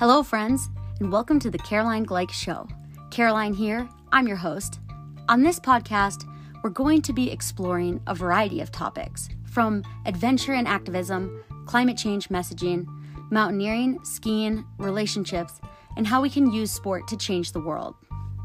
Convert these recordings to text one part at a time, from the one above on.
Hello, friends, and welcome to the Caroline Gleich Show. Caroline here, I'm your host. On this podcast, we're going to be exploring a variety of topics, from adventure and activism, climate change messaging, mountaineering, skiing, relationships, and how we can use sport to change the world.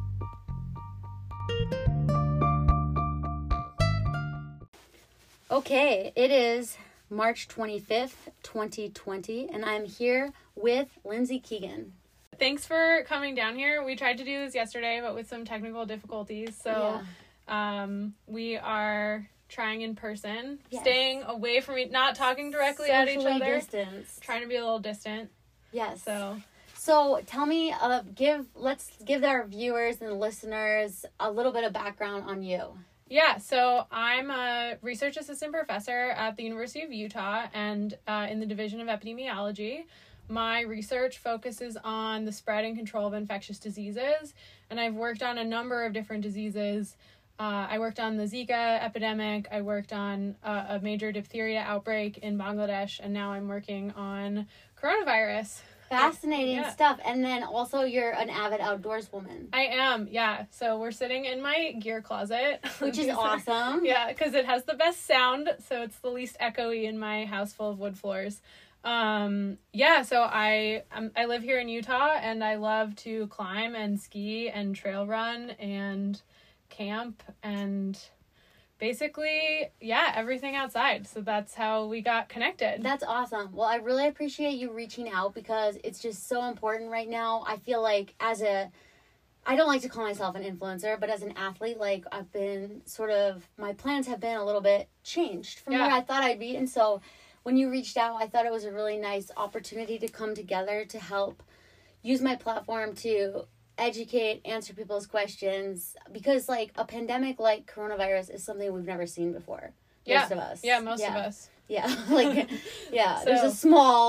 Okay, it is March 25th, 2020, and I'm here with Lindsay Keegan. Thanks for coming down here. We tried to do this yesterday, but with some technical difficulties. So we are trying in person, staying away from not talking directly at each other. Distance. Trying to be a little distant. Yes. So tell me, let's give our viewers and listeners a little bit of background on you. Yeah, so I'm a research assistant professor at the University of Utah and in the Division of Epidemiology. My research focuses on the spread and control of infectious diseases, and I've worked on a number of different diseases. I worked on the Zika epidemic, I worked on a major diphtheria outbreak in Bangladesh, and now I'm working on coronavirus. Fascinating stuff. And then also you're an avid outdoors woman. I am, yeah. So we're sitting in my gear closet. Which is awesome. Yeah, because it has the best sound, so it's the least echoey in my house full of wood floors. So I live here in Utah, and I love to climb and ski and trail run and camp and basically, everything outside. So that's how we got connected. That's awesome. Well, I really appreciate you reaching out because it's just so important right now. I feel like I don't like to call myself an influencer, but as an athlete, I've been my plans have been a little bit changed from where I thought I'd be. And so when you reached out, I thought it was a really nice opportunity to come together to help use my platform to educate, answer people's questions, because a pandemic like coronavirus is something we've never seen before. Most of us. Yeah, most of us. Yeah, there's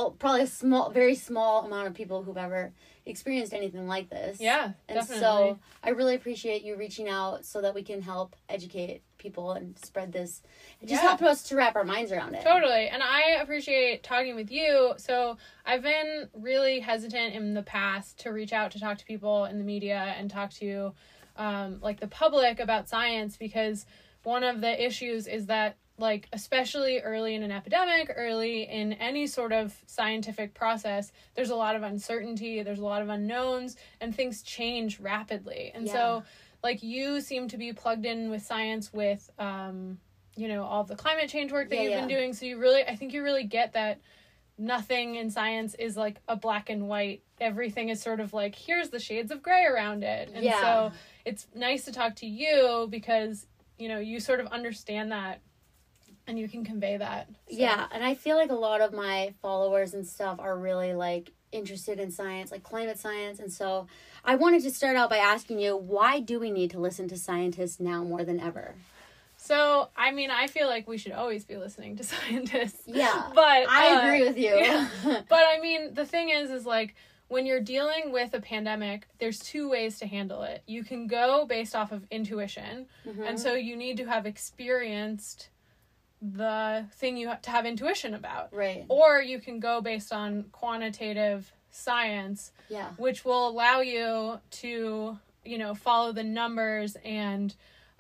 a very small amount of people who've ever experienced anything like this. Yeah, and definitely. So I really appreciate you reaching out so that we can help educate people and spread this. And just help us to wrap our minds around it. Totally, and I appreciate talking with you. So I've been really hesitant in the past to reach out to talk to people in the media and talk to the public about science, because one of the issues is that especially early in an epidemic, early in any sort of scientific process, there's a lot of uncertainty, there's a lot of unknowns, and things change rapidly. And so, you seem to be plugged in with science with, all the climate change work that you've been doing. So I think you really get that nothing in science is a black and white. Everything is sort of here's the shades of gray around it. And so it's nice to talk to you because, you sort of understand that. And you can convey that. So. Yeah, and I feel like a lot of my followers and stuff are really, interested in science, climate science. And so I wanted to start out by asking you, why do we need to listen to scientists now more than ever? So, I feel like we should always be listening to scientists. Yeah, but I agree with you. Yeah. But, the thing is when you're dealing with a pandemic, there's two ways to handle it. You can go based off of intuition. Mm-hmm. And so you need to have experienced the thing you have to have intuition about. Right. Or you can go based on quantitative science, which will allow you to, follow the numbers and,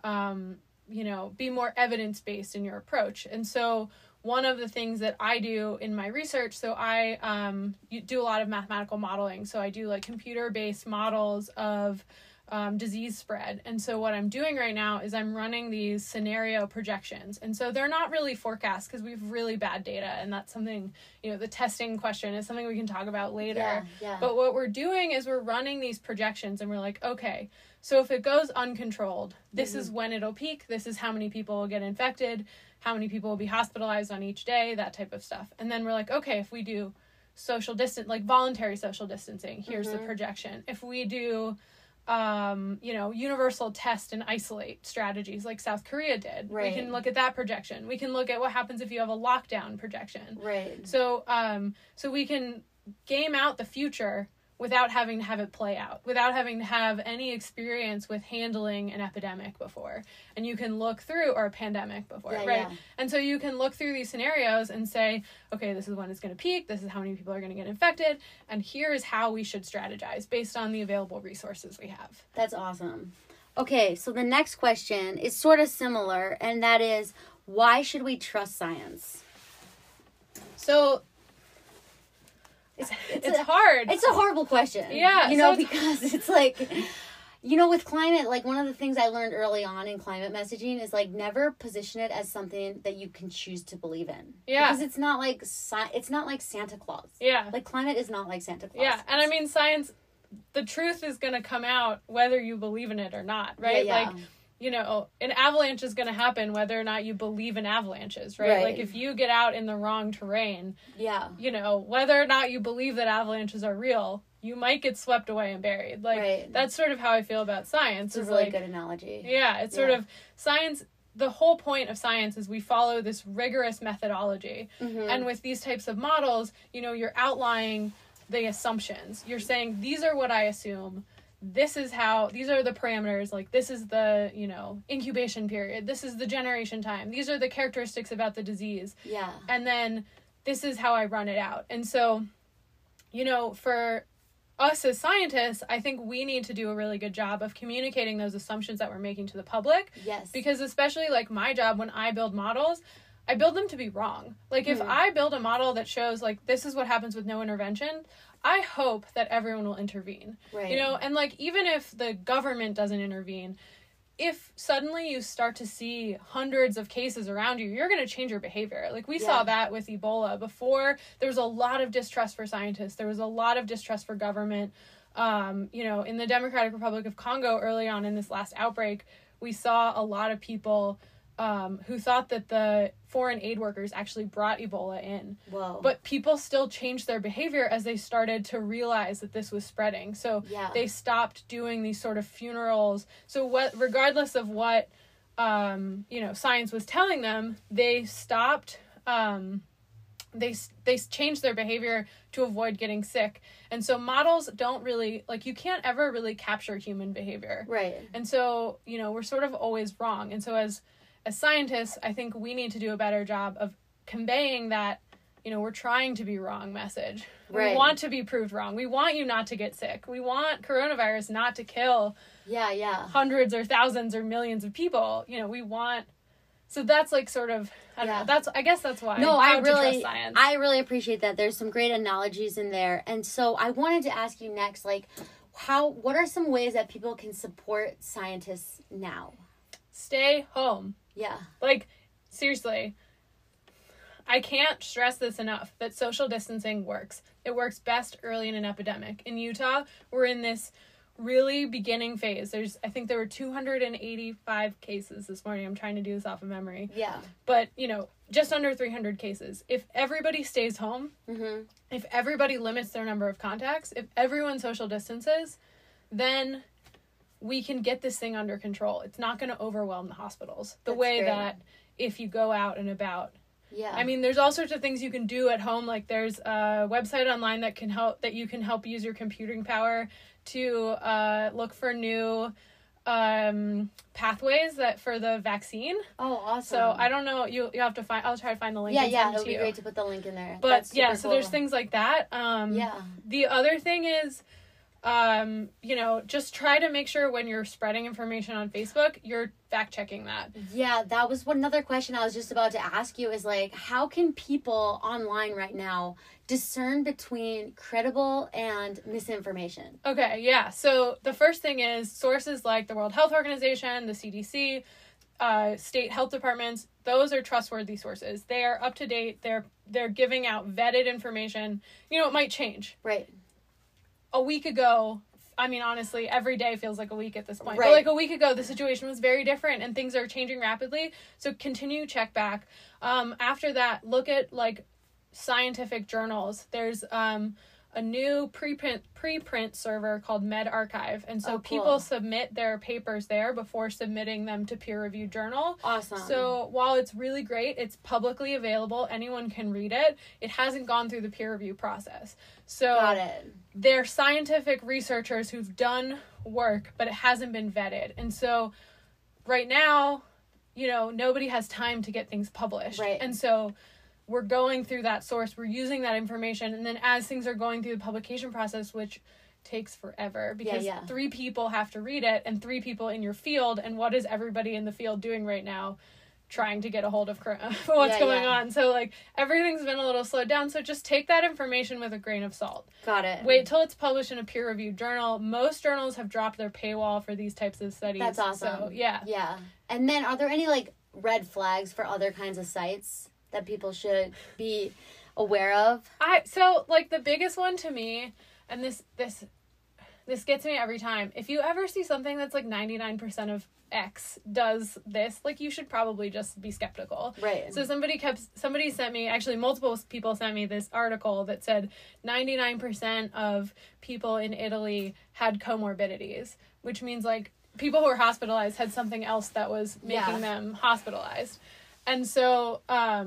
be more evidence-based in your approach. And so one of the things that I do in my research, so I do a lot of mathematical modeling. So I do computer-based models of disease spread. And so what I'm doing right now is I'm running these scenario projections. And so they're not really forecasts because we have really bad data. And that's something, the testing question is something we can talk about later. Yeah. But what we're doing is we're running these projections and we're okay, so if it goes uncontrolled, this is when it'll peak. This is how many people will get infected, how many people will be hospitalized on each day, that type of stuff. And then we're okay, if we do social distance, voluntary social distancing, here's the projection. If we do universal test and isolate strategies like South Korea did. Right. We can look at that projection. We can look at what happens if you have a lockdown projection. Right. So we can game out the future without having to have it play out, without having to have any experience with handling an epidemic before. And you can look through, or a pandemic before, right? Yeah. And so you can look through these scenarios and say, okay, this is when it's going to peak, this is how many people are going to get infected, and here's how we should strategize based on the available resources we have. That's awesome. Okay, so the next question is sort of similar, and that is, why should we trust science? So it's hard. It's a horrible question. Yeah. Because it's like, with climate, like, one of the things I learned early on in climate messaging is, like, never position it as something that you can choose to believe in. Yeah. Because it's not like Santa Claus. Yeah. Like, climate is not like Santa Claus. Yeah. And I mean, science, the truth is going to come out whether you believe in it or not, right? Yeah. Like, an avalanche is going to happen whether or not you believe in avalanches, right? Like, if you get out in the wrong terrain, whether or not you believe that avalanches are real, you might get swept away and buried. Like, that's sort of how I feel about science. It's a really good analogy. Yeah, it's sort of science. The whole point of science is we follow this rigorous methodology. Mm-hmm. And with these types of models, you're outlining the assumptions. You're saying, these are what I assume. These are the parameters, like, this is the, incubation period. This is the generation time. These are the characteristics about the disease. Yeah. And then this is how I run it out. And so, for us as scientists, I think we need to do a really good job of communicating those assumptions that we're making to the public. Yes. Because especially, like, my job when I build models, I build them to be wrong. Like, if I build a model that shows, like, this is what happens with no intervention, I hope that everyone will intervene. Right. And, like, even if the government doesn't intervene, if suddenly you start to see hundreds of cases around you, you're going to change your behavior. Like, we saw that with Ebola. Before, there was a lot of distrust for scientists. There was a lot of distrust for government. In the Democratic Republic of Congo, early on in this last outbreak, we saw a lot of people who thought that the foreign aid workers actually brought Ebola in. Whoa. But people still changed their behavior as they started to realize that this was spreading. So they stopped doing these sort of funerals. So regardless of what, science was telling them, they stopped, they changed their behavior to avoid getting sick. And so models don't really, like, you can't ever really capture human behavior. Right. And so, we're sort of always wrong. And so as scientists, I think we need to do a better job of conveying that, we're trying to be wrong message. Right. We want to be proved wrong. We want you not to get sick. We want coronavirus not to kill hundreds or thousands or millions of people. So that's, like, sort of, I don't know. I guess that's why. No, I really appreciate that. There's some great analogies in there. And so I wanted to ask you next, like, what are some ways that people can support scientists now? Stay home. Yeah. Like, seriously, I can't stress this enough, that social distancing works. It works best early in an epidemic. In Utah, we're in this really beginning phase. I think there were 285 cases this morning. I'm trying to do this off of memory. Yeah. But, just under 300 cases. If everybody stays home, if everybody limits their number of contacts, if everyone social distances, then we can get this thing under control. It's not going to overwhelm the hospitals the way that if you go out and about. Yeah. I mean, there's all sorts of things you can do at home. Like, there's a website online that you can help use your computing power to look for new pathways for the vaccine. Oh, awesome. So I don't know, you have to I'll try to find the link. Yeah, it would be great to put the link in there. But so there's things like that. The other thing is, just try to make sure when you're spreading information on Facebook, you're fact checking that. Yeah, that was another question I was just about to ask you, is, like, how can people online right now discern between credible and misinformation? Okay, yeah. So the first thing is sources like the World Health Organization, the CDC, state health departments. Those are trustworthy sources. They are up to date. They're giving out vetted information. It might change. Right. A week ago, I mean, honestly, every day feels like a week at this point. Right. But, like, a week ago, the situation was very different and things are changing rapidly. So continue, check back. After that, look at, like, scientific journals. There's a a new preprint server called medRxiv, and so cool. people submit their papers there before submitting them to peer-reviewed journal. Awesome. So while it's really great, it's publicly available, anyone can read it. It hasn't gone through the peer review process. So Got it. they're scientific researchers who've done work, but it hasn't been vetted. And so right now, nobody has time to get things published. Right. And so we're going through that source, we're using that information, and then as things are going through the publication process, which takes forever because 3 people have to read it and 3 people in your field, and what is everybody in the field doing right now? Trying to get a hold of what's going on. So like everything's been a little slowed down, so just take that information with a grain of salt. Got it. Wait till it's published in a peer-reviewed journal. Most journals have dropped their paywall for these types of studies. That's awesome. So, yeah. And then are there any like red flags for other kinds of sites that people should be aware of? So like the biggest one to me, and this gets me every time. If you ever see something that's like 99% of X does this, like you should probably just be skeptical. Right. So somebody sent me, actually multiple people sent me this article that said 99% of people in Italy had comorbidities, which means like people who were hospitalized had something else that was making them hospitalized. And so,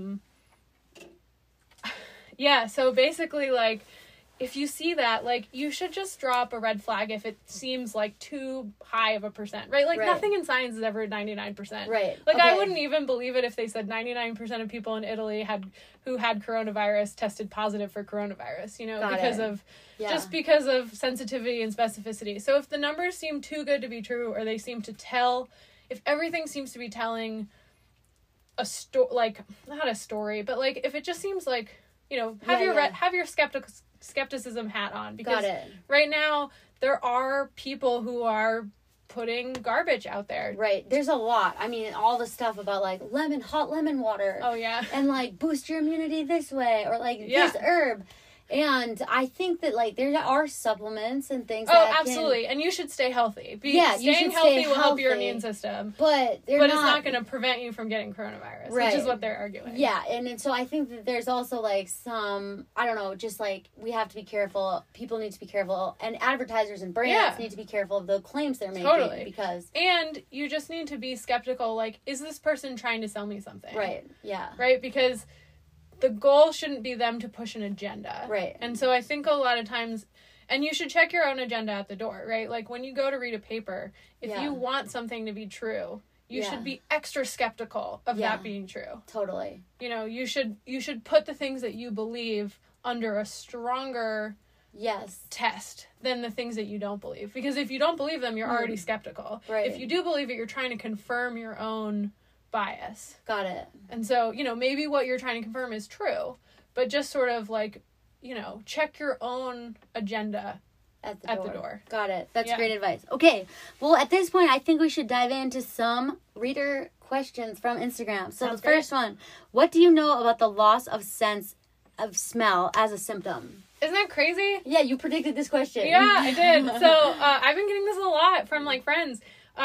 so basically like, if you see that, like, you should just drop a red flag if it seems like too high of a percent, right? Like, nothing in science is ever 99%. Right. Like, I wouldn't even believe it if they said 99% of people in Italy who had coronavirus tested positive for coronavirus, because of sensitivity and specificity. So if the numbers seem too good to be true, or they seem to tell, if everything seems to be telling a story, like, not a story, but like, if it just seems like, have your skepticism hat on, because right now there are people who are putting garbage out there. Right. There's a lot. I mean, all the stuff about like hot lemon water. Oh yeah. And like boost your immunity this way, or like this herb. And I think that like there are supplements and things. Absolutely. And you should stay healthy. Staying healthy will help your immune system. But it's not going to prevent you from getting coronavirus, which is what they're arguing. Yeah, and so I think that there's also like some, I don't know, just like we have to be careful. People need to be careful, and advertisers and brands need to be careful of the claims they're making. Totally. And you just need to be skeptical. Like, is this person trying to sell me something? Right. Yeah. Right. Because the goal shouldn't be them to push an agenda. Right. And so I think a lot of times, and you should check your own agenda at the door, right? Like when you go to read a paper, if you want something to be true, you should be extra skeptical of that being true. Totally. You should put the things that you believe under a stronger test than the things that you don't believe. Because if you don't believe them, you're already skeptical. Right. If you do believe it, you're trying to confirm your own bias. Got it. And so, maybe what you're trying to confirm is true, but just sort of like, check your own agenda at the door. Got it. That's great advice. Okay. Well, at this point, I think we should dive into some reader questions from Instagram. So the first one, what do you know about the loss of sense of smell as a symptom? Isn't that crazy? Yeah, you predicted this question. Yeah, I did. So I've been getting this a lot from like friends.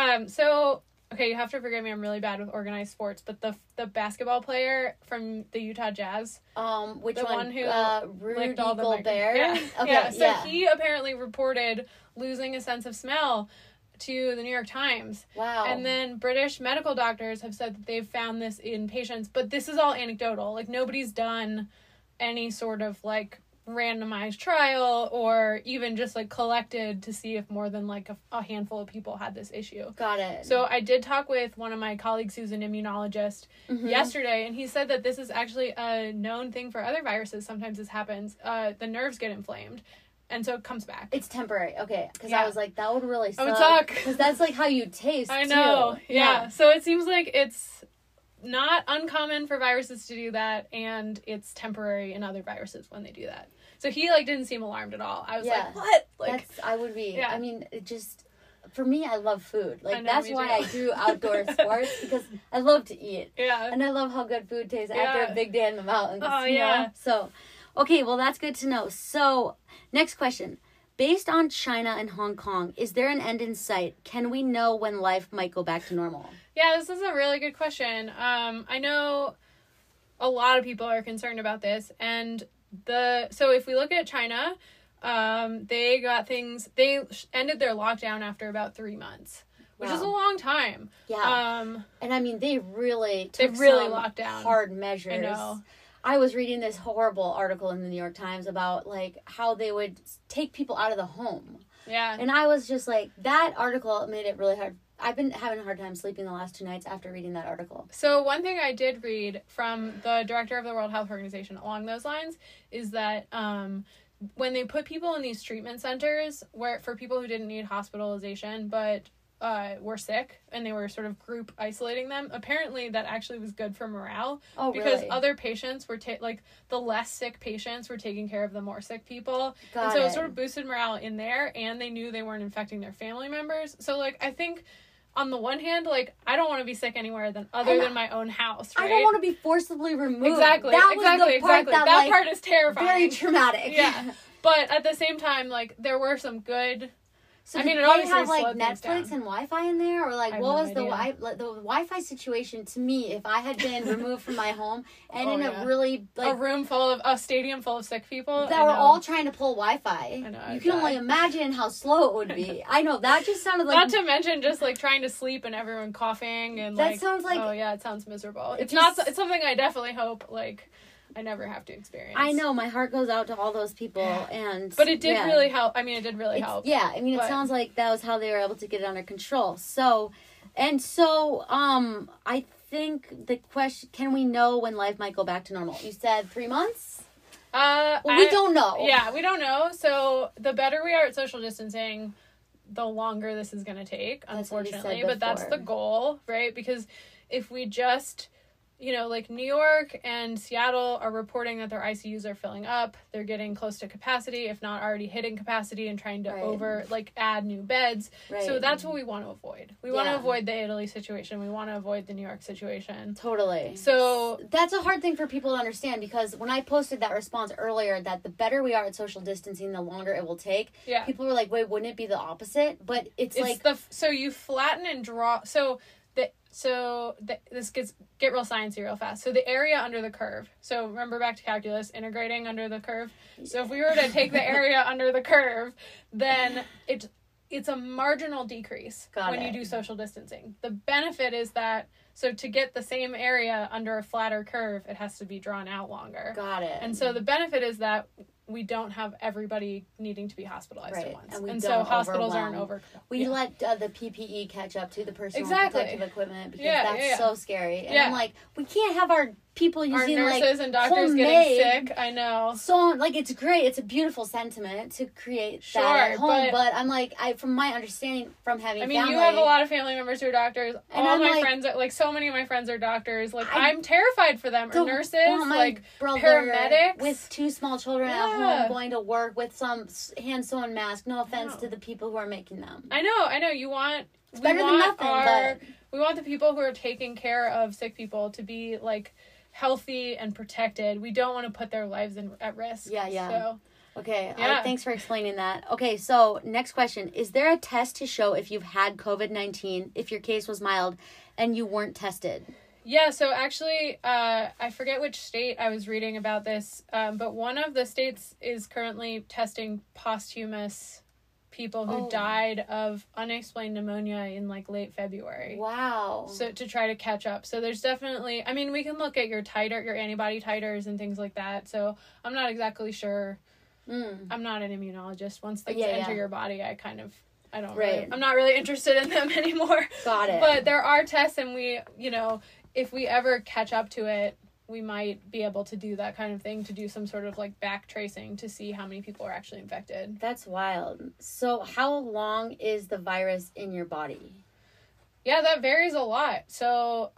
Okay, you have to forgive me. I'm really bad with organized sports, but the basketball player from the Utah Jazz, which one who Rudy licked all the Gobert. Okay, he apparently reported losing a sense of smell to the New York Times. Wow. And then British medical doctors have said that they've found this in patients, but this is all anecdotal. Like nobody's done any sort of like randomized trial or even just like collected to see if more than like a handful of people had this issue. Got it. So I did talk with one of my colleagues who's an immunologist yesterday, and he said that this is actually a known thing for other viruses. Sometimes this happens. The nerves get inflamed, and so it comes back. It's temporary. Okay. Because I was like, that would really suck. It would suck. Because that's like how you taste, I know. too. Yeah. So it seems like it's not uncommon for viruses to do that, and it's temporary in other viruses when they do that. So he like didn't seem alarmed at all. I was like, what? Like I would be. Yeah. I mean, it just for me, I love food. Like know, that's why I do outdoor sports, because I love to eat. Yeah. And I love how good food tastes after a big day in the mountains. Oh, you know? So, okay, well that's good to know. So, next question. Based on China and Hong Kong, is there an end in sight? Can we know when life might go back to normal? Yeah, this is a really good question. I know a lot of people are concerned about this, and so if we look at China, They ended their lockdown after about 3 months, which is a long time. Yeah. And I mean, they really locked down hard measures. I know. I was reading this horrible article in the New York Times about like how they would take people out of the home. Yeah. And I was just like, that article made it really hard. I've been having a hard time sleeping the last 2 nights after reading that article. So one thing I did read from the director of the World Health Organization along those lines is that when they put people in these treatment centers where for people who didn't need hospitalization but were sick and they were sort of group isolating them, apparently that actually was good for morale. Oh, because really? other patients were like the less sick patients were taking care of the more sick people. Got and so it it sort of boosted morale in there, and they knew they weren't infecting their family members. So like I think on the one hand, like, I don't want to be sick anywhere than my own house, right? I don't want to be forcibly removed. Exactly. That was the part that part is terrifying. Very traumatic. Yeah. But at the same time, like, there were some good... So I mean, did it they obviously have, like, slowed things Netflix down. and Wi-Fi in there? Or, like, I have what no was the Wi-Fi situation to me, if I had been removed from my home and a stadium full of sick people that were all trying to pull Wi-Fi. I know, you can only imagine how slow it would be. I know, that just sounded like... Not to mention just, like, trying to sleep and everyone coughing and, that sounds like... Oh, yeah, it sounds miserable. It's something I definitely hope, like... I never have to experience. I know, my heart goes out to all those people, but it did really help. I mean, it did really help. Yeah, I mean, it sounds like that was how they were able to get it under control. So, I think the question: can we know when life might go back to normal? You said 3 months. We don't know. Yeah, we don't know. So the better we are at social distancing, the longer this is going to take. Unfortunately, but that's the goal, right? Because if we just like New York and Seattle are reporting that their ICUs are filling up. They're getting close to capacity, if not already hitting capacity and trying to add new beds. Right. So that's what we want to avoid. We want to avoid the Italy situation. We want to avoid the New York situation. Totally. So that's a hard thing for people to understand, because when I posted that response earlier that the better we are at social distancing, the longer it will take. Yeah. People were like, wait, wouldn't it be the opposite? But it's like... So you flatten and draw... This get real sciencey real fast. So the area under the curve. So remember back to calculus, integrating under the curve. So if we were to take the area under the curve, then it's a marginal decrease when you do social distancing. The benefit is that, so to get the same area under a flatter curve, it has to be drawn out longer. Got it. And so the benefit is that we don't have everybody needing to be hospitalized at once. And so hospitals aren't over. We let the PPE catch up to the personal protective equipment, because that's so scary. And I'm like, we can't have our people using our nurses and doctors homemade, getting sick. I know. So it's great. It's a beautiful sentiment to create that at home. But I'm like, from my understanding from having family. You have a lot of family members who are doctors. All my friends are so many of my friends are doctors. I'm terrified for them. Or nurses, paramedics with 2 small children at home going to work with some hand sewn mask. No offense to the people who are making them. I know. It's better than nothing. We want the people who are taking care of sick people to be healthy and protected. We don't want to put their lives at risk. Yeah. So, okay. Yeah. Thanks for explaining that. Okay. So next question: is there a test to show if you've had COVID-19 if your case was mild and you weren't tested? Yeah, so actually, I forget which state I was reading about this, but one of the states is currently testing posthumous people who died of unexplained pneumonia in late February. Wow. So to try to catch up. So there's definitely, we can look at your antibody titers and things like that. So I'm not exactly sure. I'm not an immunologist. Once things enter your body, I'm not really interested in them anymore. Got it. But there are tests, and we, if we ever catch up to it, we might be able to do that kind of thing, to do some sort of back tracing to see how many people are actually infected. That's wild. So how long is the virus in your body? Yeah, that varies a lot. So,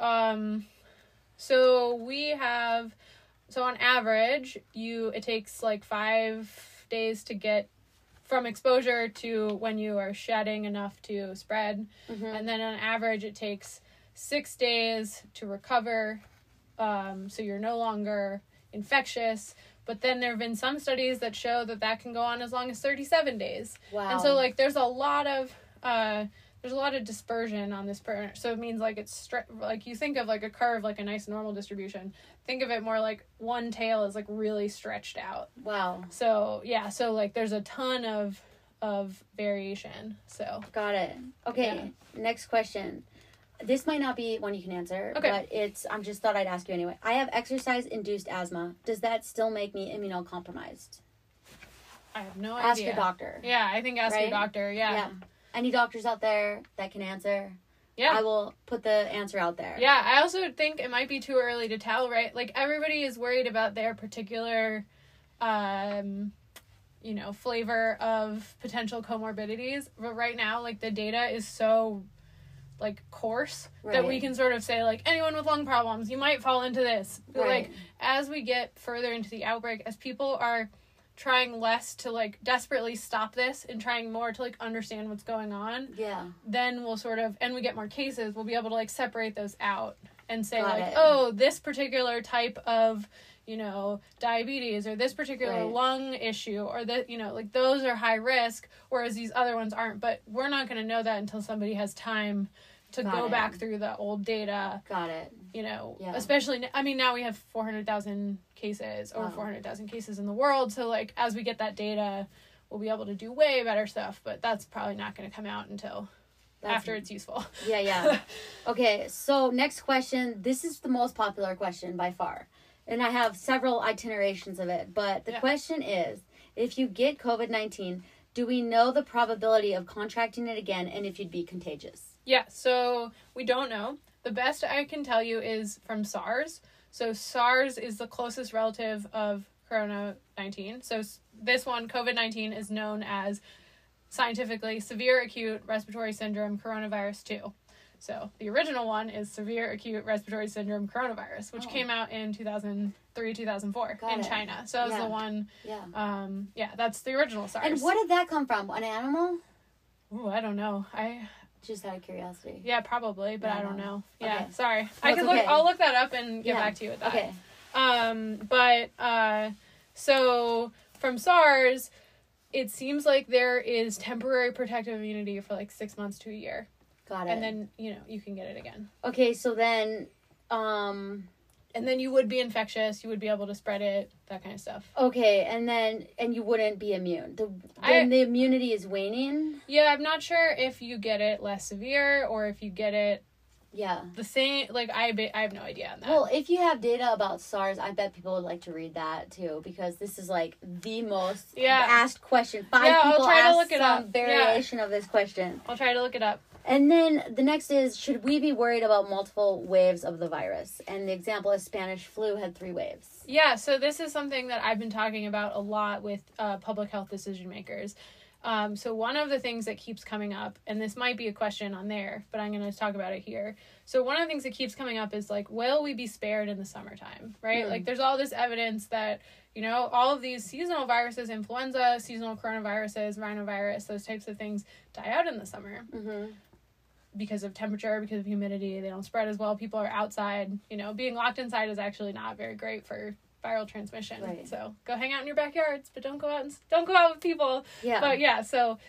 on average, it takes 5 days to get from exposure to when you are shedding enough to spread. Mm-hmm. And then on average, it takes 6 days to recover. So you're no longer infectious. But then there have been some studies that show that can go on as long as 37 days. Wow. And so there's a lot of there's a lot of dispersion on this so it means like it's like you think of like a curve, like a nice normal distribution. Think of it more like one tail is like really stretched out. Wow. So yeah, so like there's a ton of variation. So got it. Okay, yeah. Next question. This might not be one you can answer, okay. But I'm just thought I'd ask you anyway. I have exercise-induced asthma. Does that still make me immunocompromised? I have no idea. Ask your doctor. Yeah, I think ask your doctor. Yeah. Any doctors out there that can answer? Yeah. I will put the answer out there. Yeah, I also think it might be too early to tell, right? Like, everybody is worried about their particular, flavor of potential comorbidities. But right now, like, the data is so, like, coarse that we can sort of say, like, anyone with lung problems, you might fall into this. But, like, as we get further into the outbreak, as people are trying less to, like, desperately stop this and trying more to, like, understand what's going on, then we'll sort of, and we get more cases, we'll be able to, like, separate those out and say, oh, this particular type of, diabetes or this particular lung issue or that, like, those are high risk, whereas these other ones aren't. But we're not going to know that until somebody has time to go back through the old data. Got it. Especially, I mean, now we have 400,000 cases, over 400,000 cases in the world. So, like, as we get that data, we'll be able to do way better stuff. But that's probably not going to come out until after it's useful. Yeah. Okay, so next question. This is the most popular question by far. And I have several itinerations of it. But the question is, if you get COVID-19, do we know the probability of contracting it again and if you'd be contagious? Yeah, so we don't know. The best I can tell you is from SARS. So SARS is the closest relative of Corona-19. So this one, COVID-19, is known as, scientifically, severe acute respiratory syndrome coronavirus 2. So the original one is severe acute respiratory syndrome coronavirus, which came out in 2003, 2004 in China. So that was the one. Yeah. That's the original SARS. And what did that come from? An animal? Ooh, I don't know. Just out of curiosity. Yeah, probably, but I don't know. Yeah, okay. Sorry. I'll look that up and get back to you with that. Okay. So from SARS, it seems like there is temporary protective immunity for like 6 months to a year. Got it. And then, you can get it again. Okay, so then, and then you would be infectious, you would be able to spread it, that kind of stuff. Okay, and you wouldn't be immune. The immunity is waning? Yeah, I'm not sure if you get it less severe or if you get it the same. Like, I have no idea on that. Well, if you have data about SARS, I bet people would like to read that too, because this is like the most asked question. 5 people asked some variation of this question. I'll try to look it up. And then the next is, should we be worried about multiple waves of the virus? And the example is Spanish flu had 3 waves. Yeah, so this is something that I've been talking about a lot with public health decision makers. So one of the things that keeps coming up, and this might be a question on there, but I'm going to talk about it here. So one of the things that keeps coming up is, like, will we be spared in the summertime, right? Like, there's all this evidence that, all of these seasonal viruses, influenza, seasonal coronaviruses, rhinovirus, those types of things die out in the summer. Mm-hmm. Because of temperature, because of humidity, they don't spread as well. People are outside. Being locked inside is actually not very great for viral transmission. Right. So go hang out in your backyards, but don't go out with people. Yeah. But yeah, so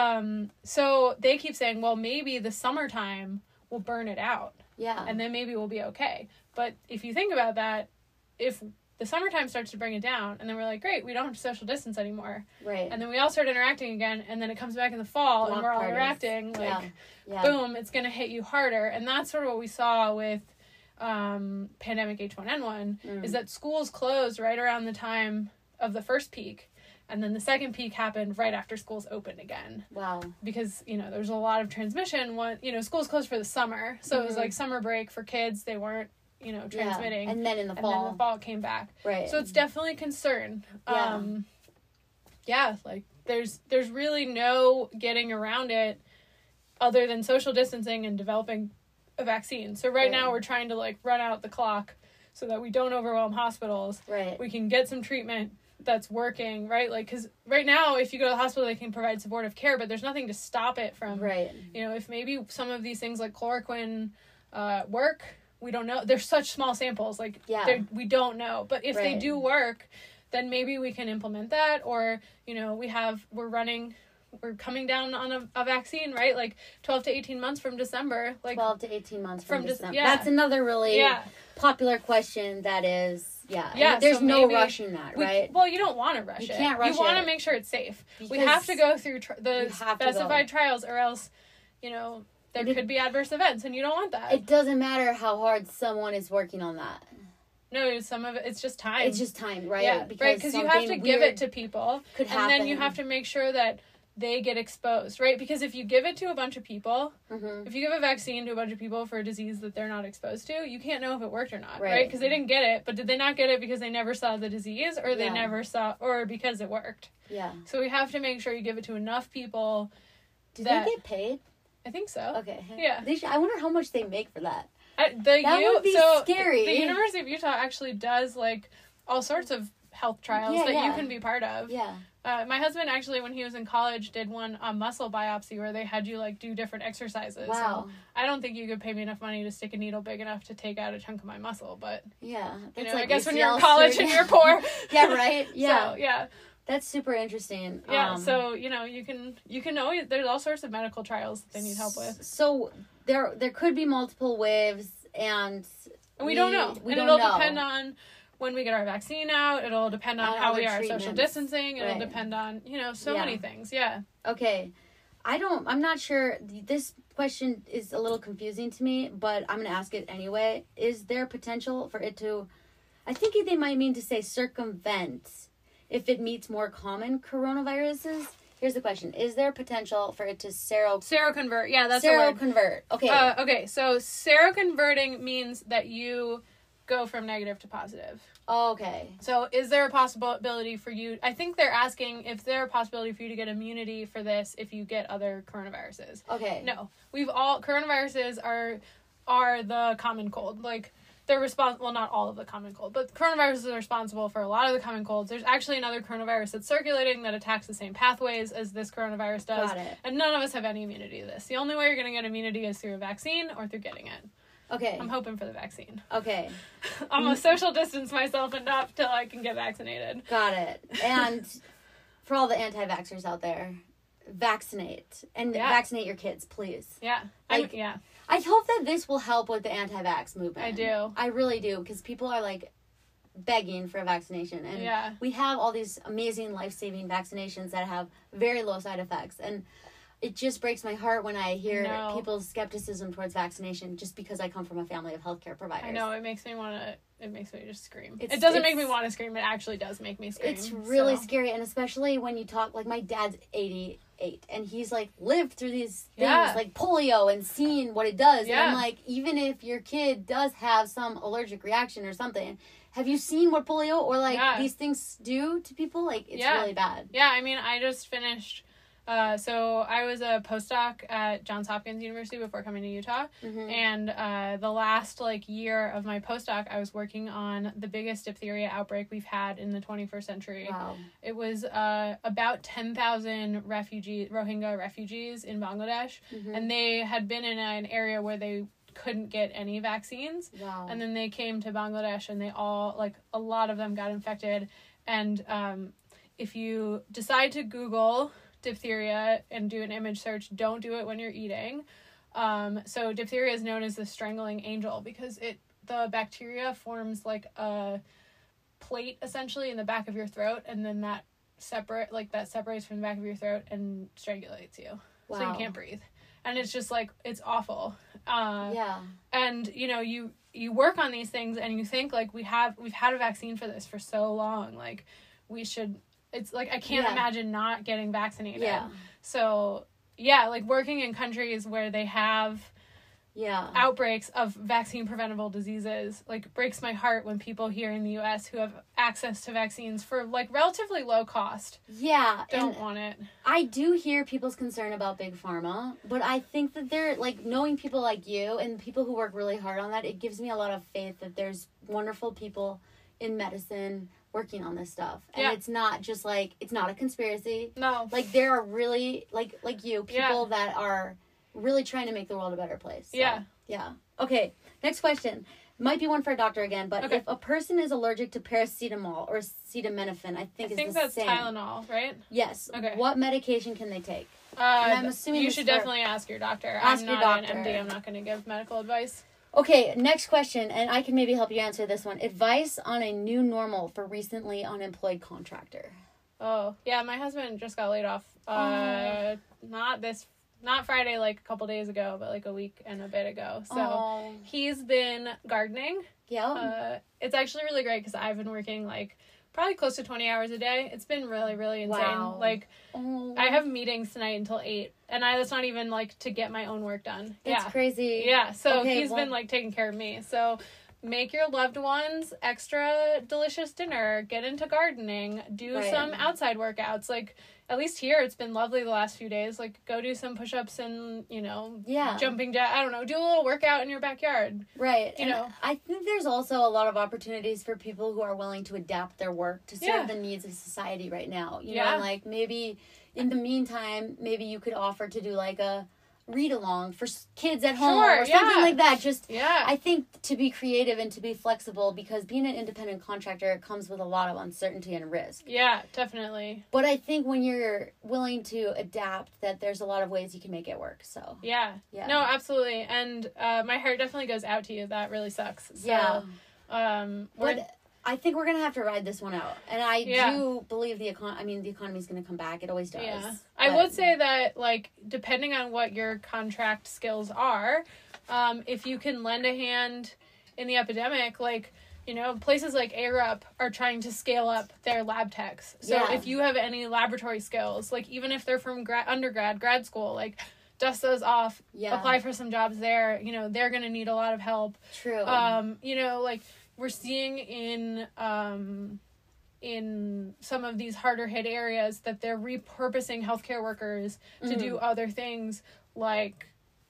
they keep saying, well, maybe the summertime will burn it out. Yeah. And then maybe we'll be okay. But if you think about that, if the summertime starts to bring it down, and then we're like, great, we don't have to social distance anymore. Right. And then we all start interacting again, and then it comes back in the fall, and we're all interacting, like, boom, it's going to hit you harder. And that's sort of what we saw with pandemic H1N1, is that schools closed right around the time of the first peak, and then the second peak happened right after schools opened again. Wow. Because, there's a lot of transmission. Schools closed for the summer, so it was like summer break for kids. They weren't transmitting. And then in the fall. And then the fall came back. Right. So it's definitely a concern. Like, there's really no getting around it other than social distancing and developing a vaccine. So right now we're trying to, like, run out the clock so that we don't overwhelm hospitals. Right. We can get some treatment that's working, right? Like, because right now, if you go to the hospital, they can provide supportive care, but there's nothing to stop it from, if maybe some of these things like chloroquine work, we don't know. They're such small samples, like, we don't know. But if they do work, then maybe we can implement that, or, we're running we're coming down on a vaccine, right? Like 12 to 18 months from December. Like 12 to 18 months from December. Yeah. That's another really popular question that is, there's so no rushing that, right? Well, you don't want to rush it. You can't rush it. You want to make sure it's safe. We have to go through the specified trials, or else, you know, there could be adverse events, and you don't want that. It doesn't matter how hard someone is working on that. No, some of it's just time. It's just time, right? Yeah, because you have to give it to people, and then you have to make sure that they get exposed, right? Because if you give it to a bunch of people, if you give a vaccine to a bunch of people for a disease that they're not exposed to, you can't know if it worked or not, right? Because they didn't get it, but did they not get it because they never saw the disease, or they never saw, or because it worked? Yeah. So we have to make sure you give it to enough people. Do they get paid? I think so. Okay. Yeah. I wonder how much they make for that. That would be scary. The University of Utah actually does like all sorts of health trials that you can be part of. Yeah. My husband actually, when he was in college, did a muscle biopsy where they had you like do different exercises. Wow. So I don't think you could pay me enough money to stick a needle big enough to take out a chunk of my muscle, but yeah, you know, like I guess when you're in college and you're poor. Yeah, right. Yeah. So, yeah. That's super interesting. Yeah, so you know, you can always, there's all sorts of medical trials that they need help with. So there could be multiple waves, and we don't know. It'll depend on when we get our vaccine out. It'll depend on how we are social distancing. It'll depend on, you know, so many things. Yeah. Okay. I'm not sure. This question is a little confusing to me, but I'm going to ask it anyway. Is there potential for it to, I think they might mean to say circumvent if it meets more common coronaviruses? Here's the question. Is there potential for it to seroconvert? Yeah, that's a word. Seroconvert. Okay. Okay, so seroconverting means that you go from negative to positive. Okay. So is there a possibility for you, I think they're asking if there a possibility for you to get immunity for this if you get other coronaviruses. Okay. No. Coronaviruses are the common cold. Like, they're responsible, well, not all of the common cold, but coronaviruses are responsible for a lot of the common colds. There's actually another coronavirus that's circulating that attacks the same pathways as this coronavirus does. Got it. And none of us have any immunity to this. The only way you're going to get immunity is through a vaccine or through getting it. Okay. I'm hoping for the vaccine. Okay. I'm going to social distance myself enough till I can get vaccinated. Got it. And for all the anti-vaxxers out there, vaccinate. And vaccinate your kids, please. Yeah. I hope that this will help with the anti-vax movement. I do. I really do, because people are, like, begging for a vaccination. And we have all these amazing life-saving vaccinations that have very low side effects. And it just breaks my heart when I hear people's skepticism towards vaccination just because I come from a family of healthcare providers. I know. It makes me just scream. It doesn't make me want to scream. It actually does make me scream. It's really scary. And especially when you talk, like, my dad's 88 and he's, like, lived through these things like polio and seen what it does. And I'm like, even if your kid does have some allergic reaction or something, have you seen what polio or, like, these things do to people? Like, it's really bad. Yeah, I mean, I just finished... so I was a postdoc at Johns Hopkins University before coming to Utah. Mm-hmm. And the last, like, year of my postdoc, I was working on the biggest diphtheria outbreak we've had in the 21st century. Wow. It was about 10,000 Rohingya refugees in Bangladesh. Mm-hmm. And they had been in an area where they couldn't get any vaccines. Wow. And then they came to Bangladesh and they all, like, a lot of them got infected. And if you decide to Google diphtheria and do an image search, don't do it when you're eating. So diphtheria is known as the strangling angel because the bacteria forms like a plate essentially in the back of your throat, and then that separates from the back of your throat and strangulates you. Wow. So you can't breathe. And it's just like, it's awful. And you know, you work on these things and you think like we've had a vaccine for this for so long, like we should. It's like, I can't imagine not getting vaccinated. Yeah. So, like working in countries where they have outbreaks of vaccine preventable diseases, like breaks my heart when people here in the U.S. who have access to vaccines for like relatively low cost. Yeah. Don't want it. I do hear people's concern about Big Pharma, but I think that they're like, knowing people like you and people who work really hard on that, it gives me a lot of faith that there's wonderful people in medicine working on this stuff, and it's not just like, it's not a conspiracy. No, like there are really like you people that are really trying to make the world a better place. So, yeah. Okay, next question. Might be one for a doctor again, but Okay. if a person is allergic to paracetamol or acetaminophen, I think that's same. Tylenol, right? Yes. Okay. What medication can they take? And I'm assuming you this should for- definitely ask your doctor. Ask I'm your not doctor. an MD. I'm not going to give medical advice. Okay, next question, and I can maybe help you answer this one. Advice on a new normal for recently unemployed contractor. Oh, yeah, my husband just got laid off. Not Friday, like a couple days ago, but like a week and a bit ago. So he's been gardening. Yeah. It's actually really great because I've been working like probably close to 20 hours a day. It's been really, really insane. Wow. Like, I have meetings tonight until 8, and that's not even like to get my own work done. That's crazy. Yeah, so Okay, he's been like taking care of me. So make your loved ones extra delicious dinner, get into gardening, do some outside workouts. Like, at least here it's been lovely the last few days. Like, go do some push-ups and, jumping jack. I don't know, do a little workout in your backyard. Right. You know. I think there's also a lot of opportunities for people who are willing to adapt their work to serve the needs of society right now. You know, and like maybe in the meantime, maybe you could offer to do like a read along for kids at home or something like that. Just I think to be creative and to be flexible, because being an independent contractor comes with a lot of uncertainty and risk. Yeah, definitely. But I think when you're willing to adapt, that there's a lot of ways you can make it work. So yeah. No, absolutely. And my heart definitely goes out to you. That really sucks. So, but I think we're gonna have to ride this one out, and I do believe the economy's gonna come back. It always does. Yeah, I would say that, like, depending on what your contract skills are, if you can lend a hand in the epidemic, like, places like ARUP are trying to scale up their lab techs. So if you have any laboratory skills, like, even if they're from grad school, like, dust those off, apply for some jobs there. They're gonna need a lot of help. True. Like, we're seeing in some of these harder hit areas that they're repurposing healthcare workers to do other things, like,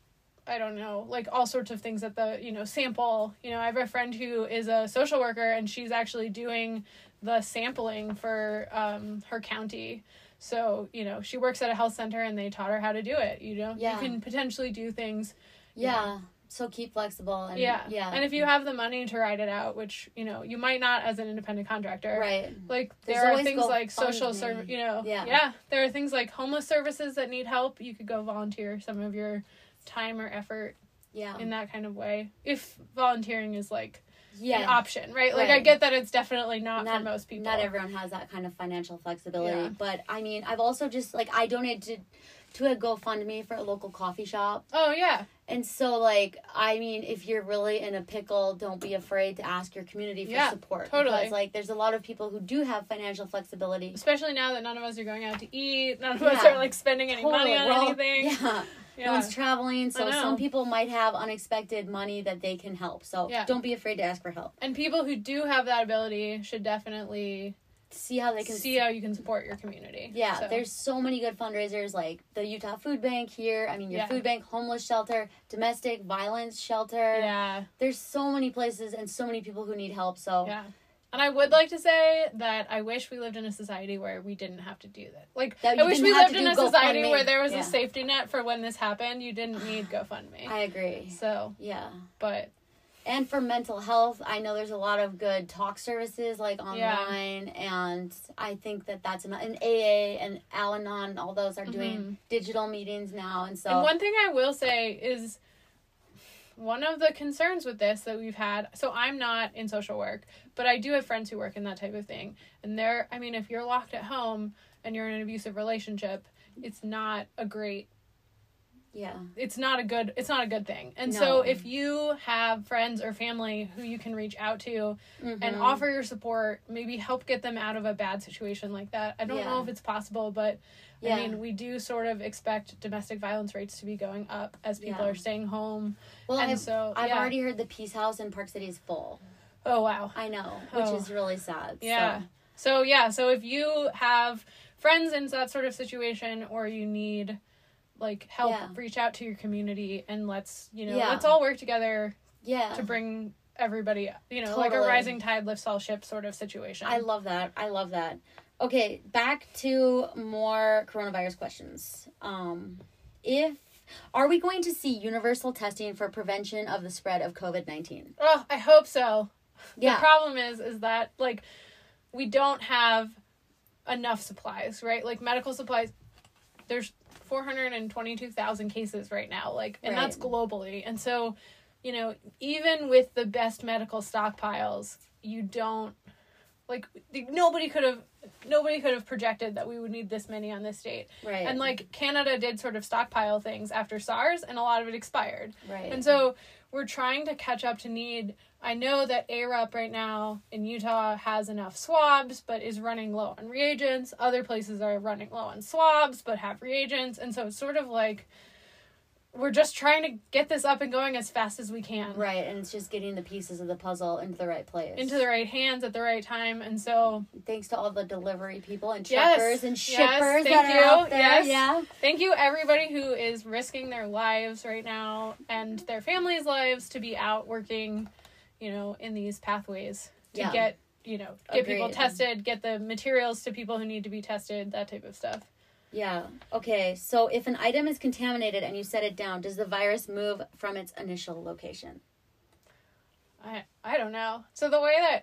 I don't know, like all sorts of things at the, sample. I have a friend who is a social worker, and she's actually doing the sampling for her county. So, she works at a health center, and they taught her how to do it. You can potentially do things. So keep flexible. And, And if you have the money to ride it out, which, you might not as an independent contractor. Right. Like, there are things like social service, there are things like homeless services that need help. You could go volunteer some of your time or effort in that kind of way. If volunteering is, like, an option, right? Like, I get that it's definitely not for most people. Not everyone has that kind of financial flexibility. Yeah. But, I mean, I've also just, like, I donated to a GoFundMe for a local coffee shop. Oh, yeah. And so, like, I mean, if you're really in a pickle, don't be afraid to ask your community for support. Totally. Because, like, there's a lot of people who do have financial flexibility. Especially now that none of us are going out to eat. None of us are, like, spending any money on anything. No one's traveling. So some people might have unexpected money that they can help. So don't be afraid to ask for help. And people who do have that ability should definitely see how you can support your community. There's so many good fundraisers, like the Utah Food Bank here. I mean, your food bank, homeless shelter, domestic violence shelter. There's so many places and so many people who need help. So and I would like to say that I wish we lived in a society where we didn't have to do that. Like, I wish we lived in a society where there was a safety net for when this happened. You didn't need GoFundMe. I agree. So but. And for mental health, I know there's a lot of good talk services, like, online, and I think that's an AA and Al-Anon, all those are doing digital meetings now, and so... And one thing I will say is, one of the concerns with this that we've had, so I'm not in social work, but I do have friends who work in that type of thing, and if you're locked at home and you're in an abusive relationship, it's not a great... It's not a good thing. And so if you have friends or family who you can reach out to and offer your support, maybe help get them out of a bad situation like that. I don't know if it's possible, but I mean, we do sort of expect domestic violence rates to be going up as people are staying home. Well, I've already heard the Peace House in Park City is full. Oh, wow. I know, which is really sad. Yeah. So if you have friends in that sort of situation, or you need... like, help, reach out to your community, and let's all work together to bring everybody, like a rising tide lifts all ships sort of situation. I love that. Okay, back to more coronavirus questions. If Are we going to see universal testing for prevention of the spread of COVID-19? Oh, I hope so. Yeah. The problem is that, like, we don't have enough supplies, right? Like, medical supplies, there's 422,000 cases right now, like, and that's globally. And so, you know, even with the best medical stockpiles, you don't, like, nobody could have projected that we would need this many on this date. Right. And, like, Canada did sort of stockpile things after SARS, and a lot of it expired. Right. And so we're trying to catch up to need. I know that ARUP right now in Utah has enough swabs, but is running low on reagents. Other places are running low on swabs, but have reagents. And so it's sort of like, we're just trying to get this up and going as fast as we can. Right, and it's just getting the pieces of the puzzle into the right place. Into the right hands at the right time. And so, thanks to all the delivery people and truckers and shippers thank that you. are out there. Yes. Yeah. Thank you, everybody who is risking their lives right now and their families' lives to be out working, you know, in these pathways to get, you know, get people tested, get the materials to people who need to be tested, that type of stuff. Yeah. Okay, so if an item is contaminated and you set it down, does the virus move from its initial location? I don't know. So the way that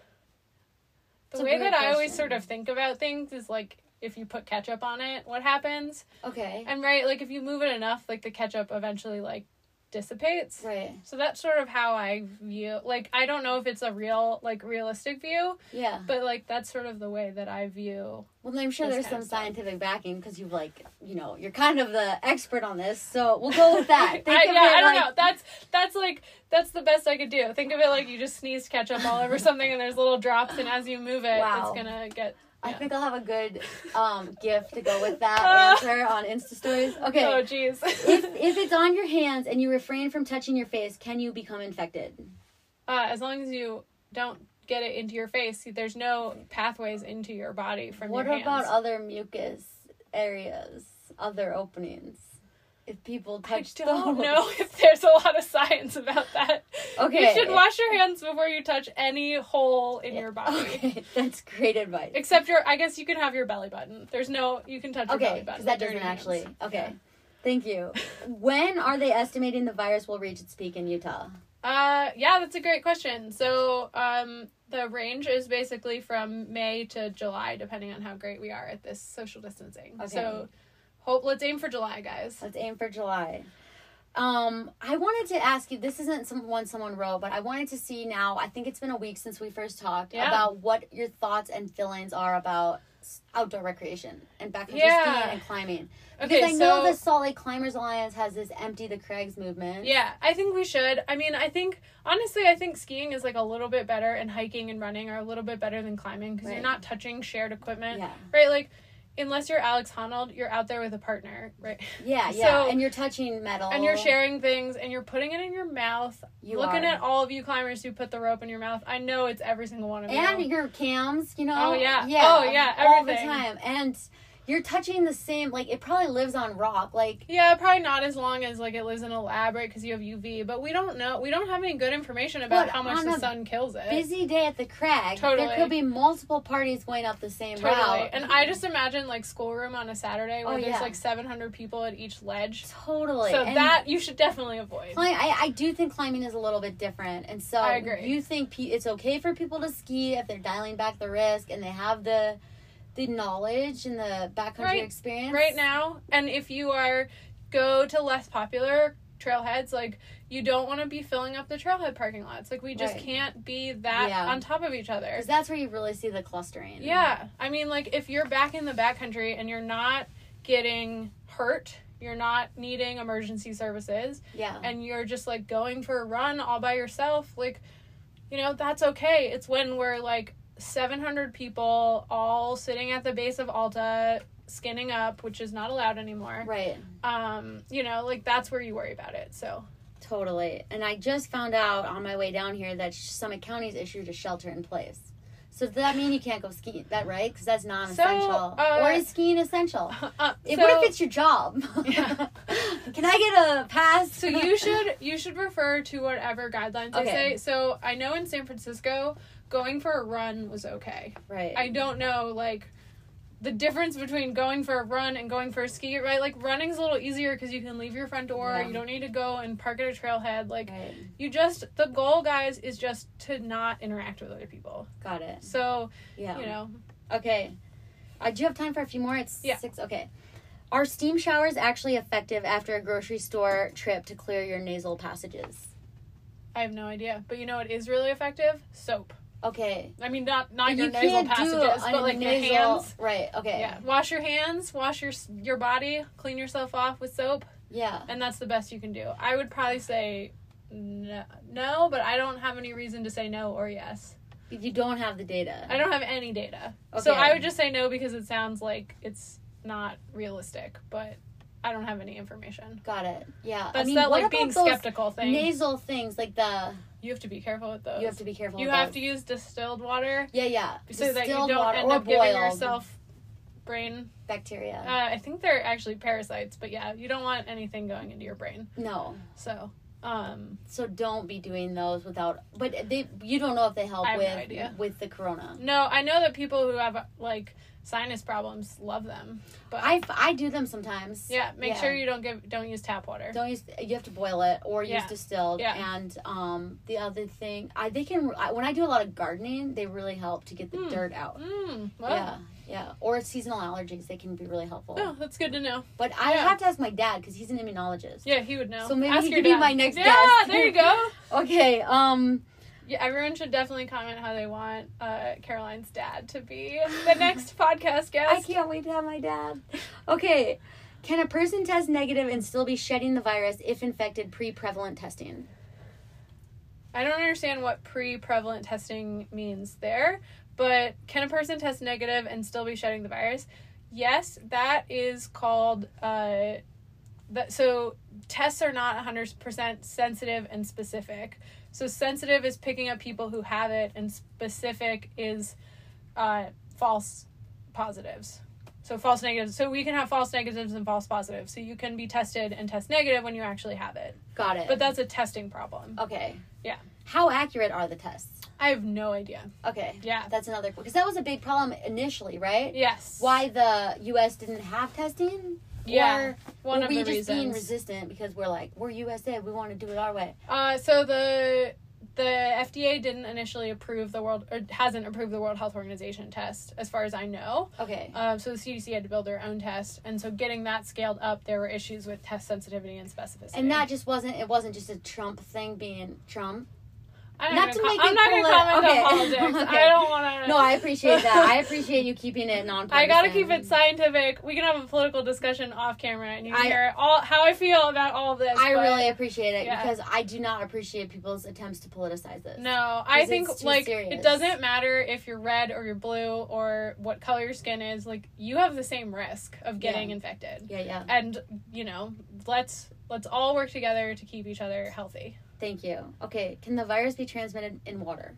I always sort of think about things is like, if you put ketchup on it, what happens? Okay. And right, like if you move it enough, like the ketchup eventually like dissipates. Right. So that's sort of how I view, like, I don't know if it's a realistic view. Yeah. But like that's sort of the way that I view. Well, I'm sure there's some scientific backing because you've, like, you know, you're kind of the expert on this, so we'll go with that. I don't know. That's the best I could do. Think of it like you just sneezed ketchup all over something and there's little drops, and as you move it, it's gonna get. Yeah. I think I'll have a good gift to go with that answer on Insta stories. Okay. Oh, jeez. if it's on your hands and you refrain from touching your face, can you become infected? As long as you don't get it into your face, there's no pathways into your body from your hands. What about other mucus areas, other openings? If people touch I don't know if there's a lot of science about that. Okay. You should wash your hands before you touch any hole in your body. Okay, that's great advice. Except I guess you can have your belly button. You can touch your belly button. Okay, because that doesn't actually. Hands. Okay. Yeah. Thank you. When are they estimating the virus will reach its peak in Utah? Yeah, that's a great question. So, the range is basically from May to July, depending on how great we are at this social distancing. Okay. So, let's aim for July, guys. Let's aim for July. I wanted to ask you, this isn't someone wrote, but I wanted to see now, I think it's been a week since we first talked, about what your thoughts and feelings are about outdoor recreation and backcountry skiing and climbing. Because I know the Salt Lake Climbers Alliance has this Empty the Crags movement. Yeah, I think we should. I mean, honestly, I think skiing is like a little bit better, and hiking and running are a little bit better than climbing, because you're not touching shared equipment. Yeah. Right? Like, unless you're Alex Honnold, you're out there with a partner, right? Yeah, yeah. And you're touching metal. And you're sharing things, and you're putting it in your mouth. Looking at all of you climbers who put the rope in your mouth. I know it's every single one of you. And your cams, you know? Oh, yeah. Yeah. Oh, yeah. Everything. All the time. And you're touching the same, like, it probably lives on rock, like... Yeah, probably not as long as, like, it lives in a lab, right, because you have UV, but we don't know, we don't have any good information about how much the sun kills it. Busy day at the crag, there could be multiple parties going up the same route. And I just imagine, like, schoolroom on a Saturday where there's, like, 700 people at each ledge. Totally. So that you should definitely avoid. I do think climbing is a little bit different, and so... I agree. You think it's okay for people to ski if they're dialing back the risk, and they have the knowledge and the backcountry experience right now. And if you go to less popular trailheads, like, you don't want to be filling up the trailhead parking lots. Like, we just can't be that on top of each other, because that's where you really see the clustering. Yeah, I mean, like, if you're back in the backcountry and you're not getting hurt, you're not needing emergency services, and you're just, like, going for a run all by yourself, like, you know, that's okay. It's when we're, like, 700 people all sitting at the base of Alta skinning up, which is not allowed anymore. Right. You know, like, that's where you worry about it. So totally. And I just found out on my way down here that Summit County's issued a shelter in place. So does that mean you can't go skiing? That right? Because that's non-essential. Or is skiing essential? What if it's your job? Yeah. Can I get a pass? So you should refer to whatever guidelines they say. So I know in San Francisco, going for a run was okay. Right. I don't know, like, the difference between going for a run and going for a ski, right? Like, running's a little easier because you can leave your front door. Yeah. You don't need to go and park at a trailhead. Like, Right. the goal, guys, is just to not interact with other people. Got it. So, Yeah. you know. Okay. Do you have time for a few more? It's Yeah. 6. Okay. Are steam showers actually effective after a grocery store trip to clear your nasal passages? I have no idea. But you know what is really effective? Soap. Okay. I mean, not And your you nasal can't do passages, on but like your nasal- hands. Right. Okay. Yeah. Wash your hands, wash your body, clean yourself off with soap, Yeah. and that's the best you can do. I would probably say no, but I don't have any reason to say no or yes. You don't have the data. I don't have any data. So Okay. I would just say no because it sounds like it's not realistic, but I don't have any information. Got it. Yeah. That's I mean, that what like being about those skeptical thing. nasal things like the? You have to be careful with those. You have to be careful. You with have those. to use distilled water Yeah. Yeah. so that you Distilled don't water end or up giving boiled yourself brain. bacteria. I think they're actually parasites, but yeah, you don't want anything going into your brain. No. So, So don't be doing those without. But you don't know if they help I have no with idea. with the corona. no, I know that people who have like sinus problems love them, but I do them sometimes. yeah, make sure you don't use tap water. Don't use. You have to boil it or use Yeah. distilled. Yeah. And the other thing, when I do a lot of gardening, they really help to get the dirt out. Well, Yeah. Yeah. Or seasonal allergies, they can be really helpful. oh, that's good to know. But I Yeah. have to ask my dad because he's an immunologist. Yeah, he would know. So maybe Ask he your could be dad. my next yeah, guest. there you go. Okay. Yeah, everyone should definitely comment how they want Caroline's dad to be the next podcast guest. I can't wait to have my dad. Okay. Can a person test negative and still be shedding the virus if infected pre-prevalent testing? I don't understand what pre-prevalent testing means there, but can a person test negative and still be shedding the virus? Yes, that is called so tests are not 100% sensitive and specific. So sensitive is picking up people who have it, and specific is false positives. So false negatives. So we can have false negatives and false positives. So you can be tested and test negative when you actually have it. Got it. But that's a testing problem. Okay. Yeah. How accurate are the tests? I have no idea. Okay. Yeah. That's another, because that was a big problem initially, right? Yes. Why the U.S. didn't have testing? Yeah. Or One were of we the just being reasons. resistant because we're USA, we want to do it our way? So the FDA didn't initially hasn't approved the World Health Organization test, as far as I know. Okay. So the CDC had to build their own test, and so getting that scaled up, there were issues with test sensitivity and specificity. And it wasn't just a Trump thing being Trump. I'm not not to gonna make I'm it not going to comment okay. on politics. Okay. I don't want to. No, I appreciate that. I appreciate you keeping it non-partisan. I gotta keep it scientific. We can have a political discussion off camera, and you can I- hear how I feel about all of this. I but- really appreciate it yeah. because I do not appreciate people's attempts to politicize this. No, I 'Cause think it's too like serious. it doesn't matter if you're red or you're blue or what color your skin is. Like, you have the same risk of getting Yeah. infected, Yeah. and let's all work together to keep each other healthy. Thank you. Okay, can the virus be transmitted in water?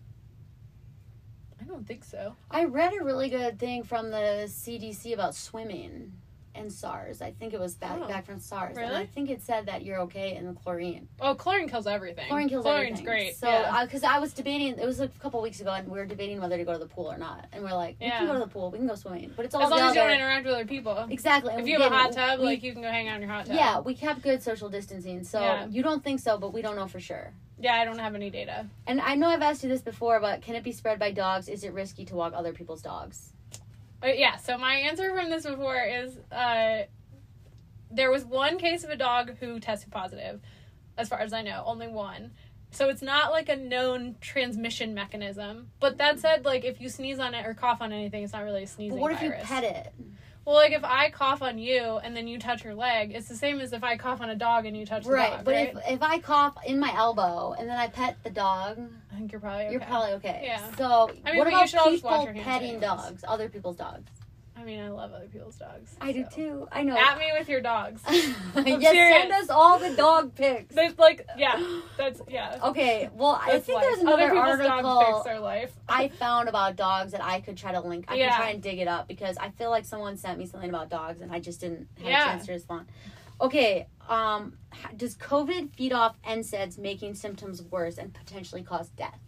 I don't think so. I read a really good thing from the CDC about swimming and SARS. I think it was back from SARS. And Really? I think it said that you're okay in chlorine. Oh, chlorine kills everything. Chlorine's everything. great. So, yeah. because I was debating, it was a couple weeks ago, and we were debating whether to go to the pool or not. And we're like, we can Yeah. go to the pool, we can go swimming. But it's all as long the as you don't other... interact with other people. Exactly. And If you have a hot again, tub, we- like, you can go hang out in your hot tub. Yeah, we kept good social distancing. So Yeah. you don't think so, but we don't know for sure. Yeah, I don't have any data. And I know I've asked you this before, but can it be spread by dogs? Is it risky to walk other people's dogs? Yeah, so my answer from this before is there was one case of a dog who tested positive, as far as I know, only one. So it's not like a known transmission mechanism. But that said, like, if you sneeze on it or cough on anything, it's not really a sneezing But what if virus. you pet it? Well, like, if I cough on you and then you touch your leg, it's the same as if I cough on a dog and you touch the dog, But right? if I cough in my elbow and then I pet the dog, I think you're probably okay. you're probably okay. Yeah. So I mean, what but you about should always wash people your hands petting anyways. dogs, other people's dogs? I mean, I love other people's dogs. I do so. too. I know. At me with your dogs. Yes, serious. send us all the dog pics. There's like, yeah, that's, yeah. Okay, well, I That's think life. there's Other another people's dogs article fix their life. I found about dogs that I could try to link. I Yeah. can try and dig it up because I feel like someone sent me something about dogs and I just didn't have Yeah. a chance to respond. Okay, does COVID feed off NSAIDs making symptoms worse and potentially cause death?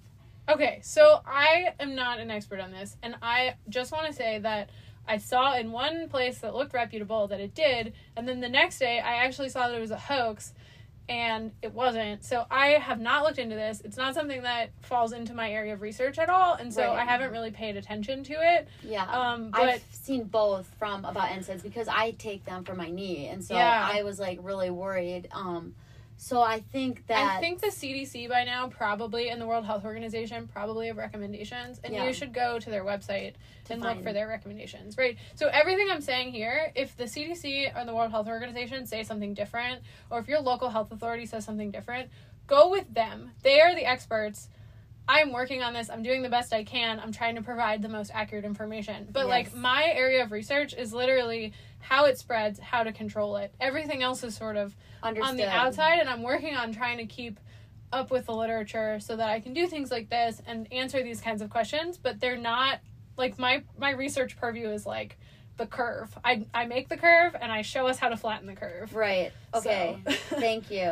Okay, so I am not an expert on this, and I just want to say that I saw in one place that looked reputable that it did, and then the next day I actually saw that it was a hoax, and it wasn't. So I have not looked into this. It's not something that falls into my area of research at all, and so Right. I haven't really paid attention to it. Yeah. But I've seen both from about NSAIDs because I take them for my knee, and so Yeah. I was like really worried. So I think that I think the CDC by now probably, and the World Health Organization probably have recommendations, and Yeah. you should go to their website and look find- for their recommendations, right? So everything I'm saying here, if the CDC or the World Health Organization say something different, or if your local health authority says something different, go with them. They are the experts. I'm working on this. I'm doing the best I can. I'm trying to provide the most accurate information. But, Yes. like, my area of research is literally how it spreads, how to control it. Everything else is sort of understood. on the outside, and I'm working on trying to keep up with the literature so that I can do things like this and answer these kinds of questions, but they're not, like, my research purview is, like, the curve. I make the curve, and I show us how to flatten the curve. Right. Okay. So. Thank you.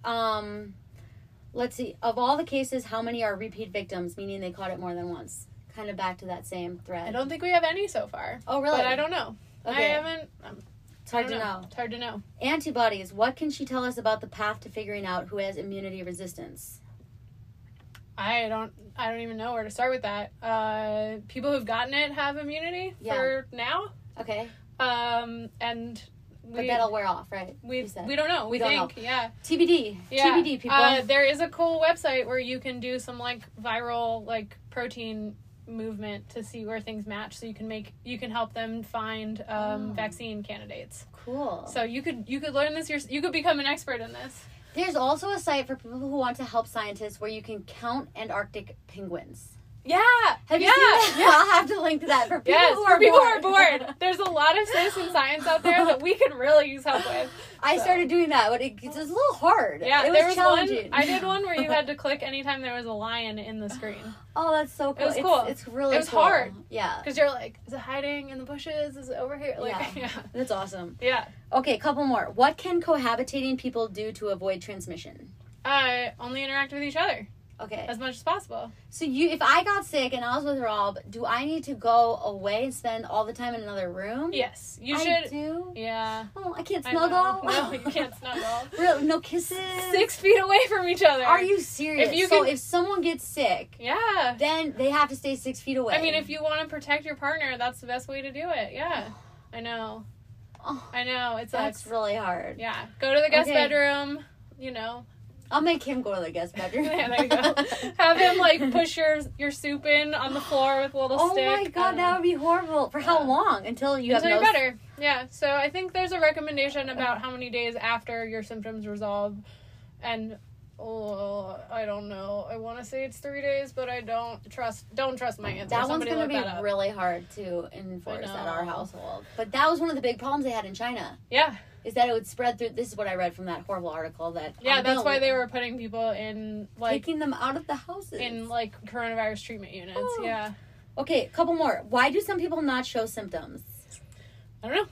Let's see. Of all the cases, how many are repeat victims, meaning they caught it more than once? Kind of back to that same thread. I don't think we have any so far. Oh, really? But I don't know. Okay. I haven't... It's hard to know. It's hard to know. Antibodies. What can she tell us about the path to figuring out who has immunity resistance? I don't even know where to start with that. People who've gotten it have immunity for now. Okay. And But that'll wear off, right? We You said. don't know. We don't think, yeah. TBD. Yeah. TBD, people. There is a cool website where you can do some, like, viral, like, protein movement to see where things match, so you can help them find vaccine candidates. Cool. So you could learn this you could become an expert in this. There's also a site for people who want to help scientists where you can count Antarctic penguins. Yeah. Have you yeah. seen that? Yeah. I'll have to link to that for people Yes, who for are people bored. who are bored. There's a lot of citizen science out there that we can really use help with. I So. started doing that, but it's a little hard. Yeah, it there was was challenging. one. I did one where you had to click anytime there was a lion in the screen. Oh, that's so cool. It was cool. It's really It was cool. hard. Yeah. Because you're like, is it hiding in the bushes? Is it over here? Like, yeah. That's awesome. Yeah. Okay, couple more. What can cohabitating people do to avoid transmission? Only interact with each other Okay. as much as possible. So if I got sick and I was with Rob, do I need to go away and spend all the time in another room? Yes. You I should. do? Yeah. Oh, I can't I snuggle? know. No, you can't snuggle. Really? No kisses? 6 feet away from each other. Are you serious? If you so can- if someone gets sick, Yeah. then they have to stay 6 feet away. I mean, if you want to protect your partner, that's the best way to do it. Yeah. I know. Oh, I know. It that's sucks. really hard. Yeah. Go to the guest Okay. bedroom. You know. I'll make him go to the guest bedroom. Yeah, there you go. Have him, like, push your soup in on the floor with a little Oh stick. my god, that would be horrible. For how Yeah. long? Until you Until have you're no... better. Yeah. So I think there's a recommendation about how many days after your symptoms resolve. And I don't know. I want to say it's 3 days, but I don't trust my answer. That one's Somebody going to look be that up. really hard to enforce at our know. household. But that was one of the big problems they had in China. Yeah. Is that it would spread through... This is what I read from that horrible article that... Yeah, that's why they were putting people in, like, taking them out of the houses. in, like, coronavirus treatment units. Oh. Yeah. Okay, a couple more. Why do some people not show symptoms? I don't know.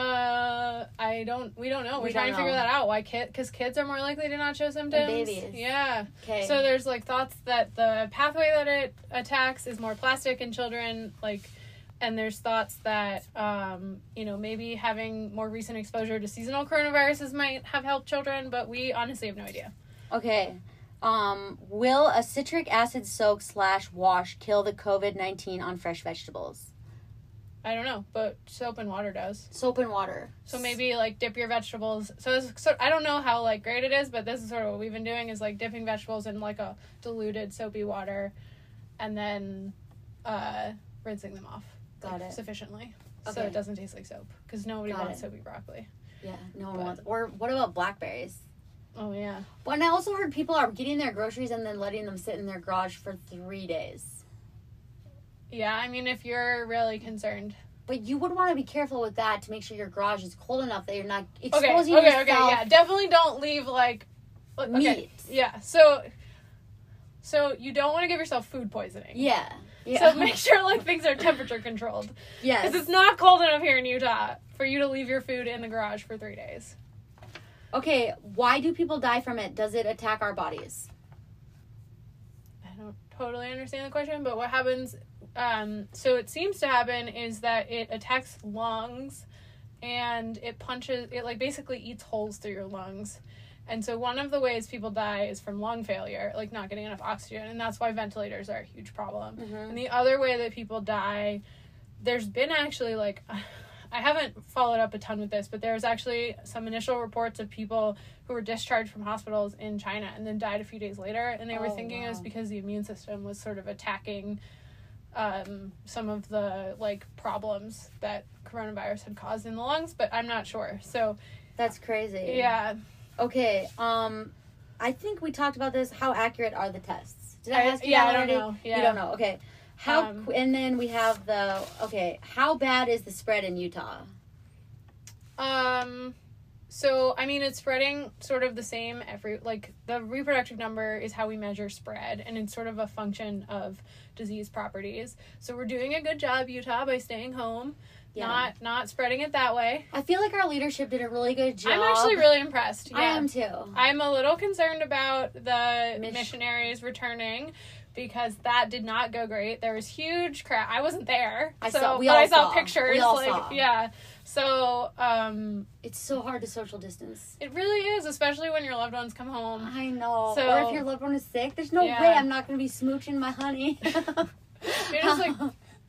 We don't know. We're We trying don't to figure know. that out. Why because kids are more likely to not show symptoms. babies. Yeah. Okay. So there's, like, thoughts that the pathway that it attacks is more plastic in children, like, and there's thoughts that, maybe having more recent exposure to seasonal coronaviruses might have helped children, but we honestly have no idea. Okay. Will a citric acid soak / wash kill the COVID-19 on fresh vegetables? I don't know, but soap and water does. Soap and water. So maybe, like, dip your vegetables. So I don't know how, like, great it is, but this is sort of what we've been doing is, like, dipping vegetables in, like, a diluted soapy water and then rinsing them off. Got it. Sufficiently. So Okay. it doesn't taste like soap. Because nobody Got wants it. soapy broccoli. Yeah, no one But- wants... Or what about blackberries? Oh, yeah. Well, and I also heard people are getting their groceries and then letting them sit in their garage for 3 days. Yeah, I mean, if you're really concerned. But you would want to be careful with that to make sure your garage is cold enough that you're not Okay, exposing okay, yourself yeah. Definitely don't leave, like... Okay. meat. Yeah, so you don't want to give yourself food poisoning. Yeah. Yeah. So make sure, like, things are temperature controlled. yes. Because it's not cold enough here in Utah for you to leave your food in the garage for 3 days. Okay, why do people die from it? Does it attack our bodies? I don't totally understand the question, but what happens, so it seems to happen is that it attacks lungs, and it like basically eats holes through your lungs. And so one of the ways people die is from lung failure, like not getting enough oxygen, and that's why ventilators are a huge problem. Mm-hmm. And the other way that people die, there's been actually, like, I haven't followed up a ton with this, but there's actually some initial reports of people who were discharged from hospitals in China and then died a few days later, and they were thinking it was because the immune system was sort of attacking some of the, like, problems that coronavirus had caused in the lungs, but I'm not sure. So that's crazy. Yeah. Okay, I think we talked about this. How accurate are the tests? Did I ask you that already? I don't know. Yeah. You don't know. Okay. And then we have how bad is the spread in Utah? So, I mean, it's spreading sort of the same the reproductive number is how we measure spread, and it's sort of a function of disease properties. So we're doing a good job, Utah, by staying home. Yeah. Not spreading it that way. I feel like our leadership did a really good job. I'm actually really impressed. Yeah. I am too. I'm a little concerned about the missionaries returning, because that did not go great. There was huge crowd. I wasn't there. I saw pictures. We all saw. Yeah. So, it's so hard to social distance. It really is, especially when your loved ones come home. I know. So, or if your loved one is sick, there's no way I'm not going to be smooching my honey. You're just like...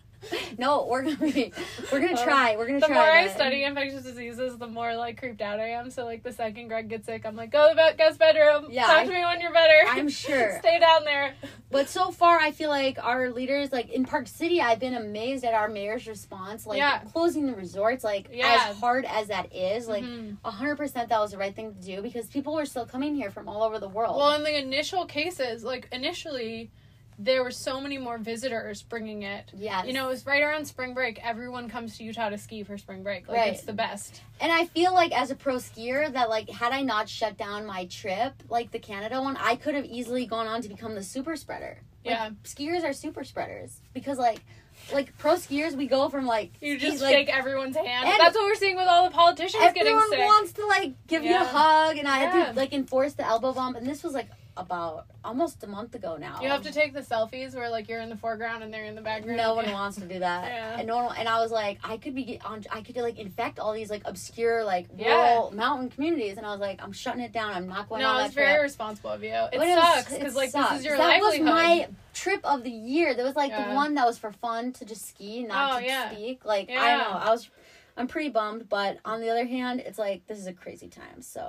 No, we're gonna try. We're gonna try. The more I study infectious diseases, the more, like, creeped out I am. So, like, the second Greg gets sick, I'm like, go to the guest bedroom. Yeah, talk to me when you're better. I'm sure. Stay down there. But so far, I feel like our leaders, like in Park City, I've been amazed at our mayor's response. Like closing the resorts, like as hard as that is, like 100% that was the right thing to do, because people were still coming here from all over the world. Well, in the initial cases, like initially, there were so many more visitors bringing it. Yes. You know, it was right around spring break. Everyone comes to Utah to ski for spring break. Like, it's the best. And I feel like as a pro skier that, like, had I not shut down my trip, like the Canada one, I could have easily gone on to become the super spreader. Like, skiers are super spreaders. Because, like pro skiers, we go from, like... You just shake everyone's hand. And that's what we're seeing with all the politicians getting sick. Everyone wants to, like, give you a hug. And I had to, like, enforce the elbow bump. And this was, like, about almost a month ago now. You have to take the selfies where, like, you're in the foreground and they're in the background. No one wants to do that. And and I was like, I could like infect all these, like, obscure, like, rural mountain communities, and I was like, I'm shutting it down. I'm not going on that trip. No, it's very responsible of you. It sucks because, like, this is your livelihood. That was my trip of the year. There was, like, the one that was for fun to just ski, not to speak. Like, I don't know. I'm pretty bummed, but on the other hand, it's like, this is a crazy time. So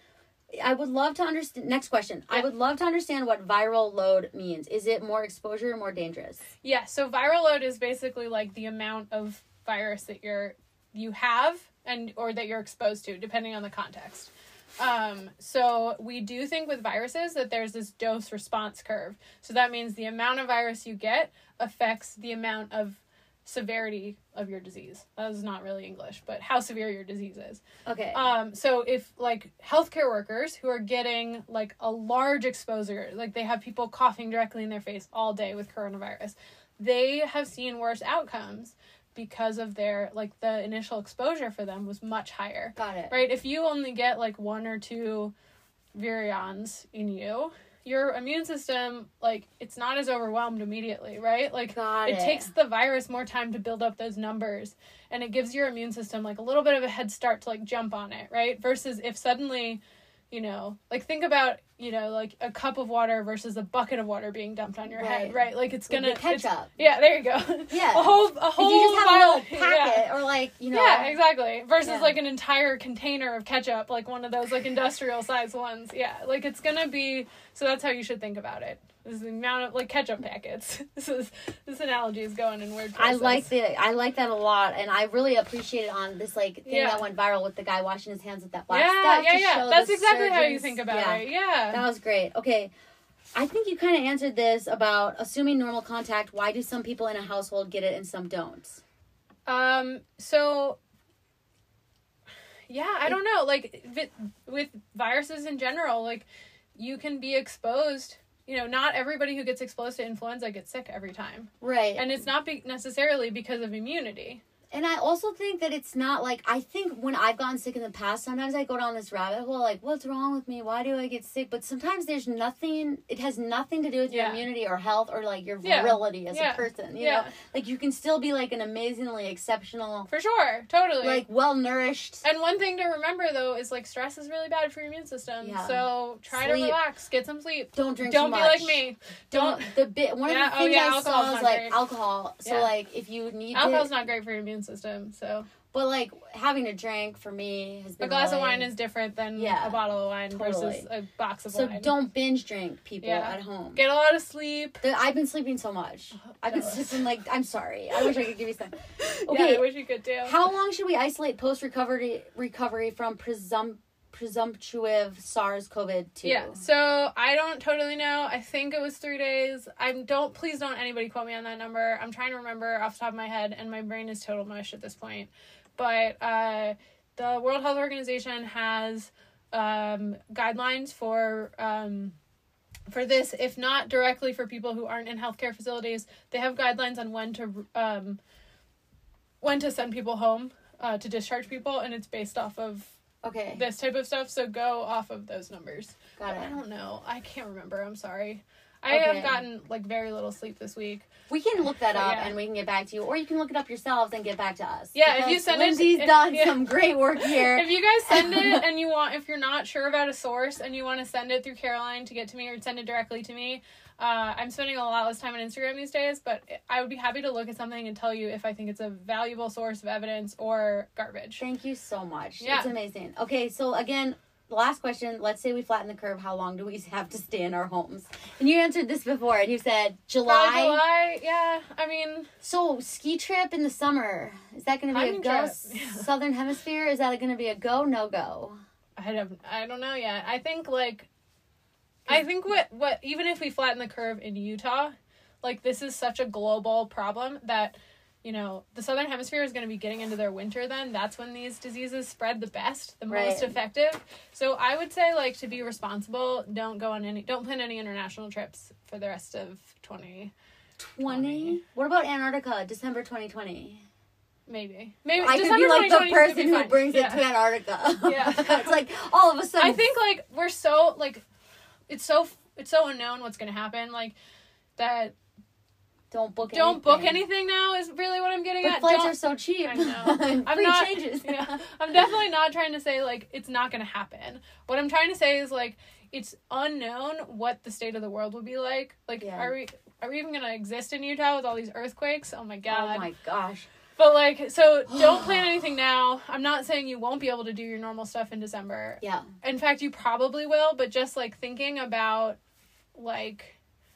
I would love to understand. Next question. I would love to understand what viral load means. Is it more exposure or more dangerous? Yeah. So viral load is basically like the amount of virus that you have or that you're exposed to, depending on the context. So we do think with viruses that there's this dose response curve. So that means the amount of virus you get affects the amount of severity of your disease. That is not really English, but how severe your disease is. Okay. So if, like, healthcare workers who are getting, like, a large exposure, like they have people coughing directly in their face all day with coronavirus, they have seen worse outcomes because of their, like, the initial exposure for them was much higher. Got it. Right? If you only get, like, 1 or 2 virions in you, your immune system, like, it's not as overwhelmed immediately, right? Like, it takes the virus more time to build up those numbers, and it gives your immune system, like, a little bit of a head start to, like, jump on it, right? Versus if suddenly, you know, like, think about, you know, like, a cup of water versus a bucket of water being dumped on your head, right? Like, it's gonna... ketchup. Yeah, there you go. Yeah. A whole if you just have a little packet, or, like, you know... Yeah, exactly. Versus, like, an entire container of ketchup, like one of those, like, industrial-sized ones. Yeah, like, it's gonna be... So that's how you should think about it. This is the amount of, like, ketchup packets. This analogy is going in weird places. I like that a lot, and I really appreciate it on this, like, thing that went viral with the guy washing his hands with that black stuff. Yeah. That's exactly how you think about it. Yeah. That was great. Okay. I think you kind of answered this about assuming normal contact. Why do some people in a household get it and some don't? So, yeah, I don't know. Like, with viruses in general, like, you can be exposed. You know, not everybody who gets exposed to influenza gets sick every time. Right. And it's not necessarily because of immunity. And I also think that it's not like, I think when I've gotten sick in the past, sometimes I go down this rabbit hole, like, what's wrong with me? Why do I get sick? But sometimes there's nothing, it has nothing to do with your immunity or health or like your virility as a person, you know? Like you can still be like an amazingly exceptional. For sure. Totally. Like well-nourished. And one thing to remember though is like stress is really bad for your immune system. Yeah. So try to relax, get some sleep. Don't drink too much. Don't be like me. One of the things I saw is like alcohol. So like if you need alcohol's not great for your immune system, so. But like having a drink for me has been a glass of wine is different than a bottle of wine versus a box of wine. So don't binge drink, people at home. Get a lot of sleep. I've been sleeping so much. I've been sleeping like, I'm sorry. I wish I could give you some. Okay. Yeah, I wish you could too. How long should we isolate post recovery from presumptuous SARS-CoV-2? Yeah, so I don't totally know. I think it was 3 days. Please don't anybody quote me on that number. I'm trying to remember off the top of my head, and my brain is total mush at this point. But the World Health Organization has guidelines for this, if not directly for people who aren't in healthcare facilities. They have guidelines on when to send people home to discharge people, and it's based off of this type of stuff, so go off of those numbers. Got it. I don't know. I can't remember. I'm sorry. I have gotten, like, very little sleep this week. We can look that up and we can get back to you. Or you can look it up yourselves and get back to us. Yeah, if you send Lindsay's done some great work here. If you guys send it and if you're not sure about a source and you want to send it through Caroline to get to me or send it directly to me, I'm spending a lot less time on Instagram these days, but I would be happy to look at something and tell you if I think it's a valuable source of evidence or garbage. Thank you so much. Yeah. It's amazing. Okay, so again, the last question, let's say we flatten the curve, how long do we have to stay in our homes? And you answered this before, and you said July. July, yeah. I mean... So, ski trip in the summer, is that going to be a go? Southern Hemisphere, is that going to be a go, no-go? I don't know yet. I think, like... what even if we flatten the curve in Utah, like, this is such a global problem that... You know, the Southern Hemisphere is going to be getting into their winter then. That's when these diseases spread the best, the most effective. So I would say, like, to be responsible, don't plan any international trips for the rest of 2020. What about Antarctica, December 2020? Maybe. I could be like the person who brings it to Antarctica. Yeah. It's like, all of a sudden. I think, like, we're so, like, it's so unknown what's going to happen, like, that... Don't book anything now is really what I'm getting at. Flights are so cheap. I know. Changes. Yeah, I'm definitely not trying to say, like, it's not going to happen. What I'm trying to say is, like, it's unknown what the state of the world will be like. Like, are we even going to exist in Utah with all these earthquakes? Oh, my God. Oh, my gosh. But, like, so don't plan anything now. I'm not saying you won't be able to do your normal stuff in December. Yeah. In fact, you probably will, but just, like, thinking about, like...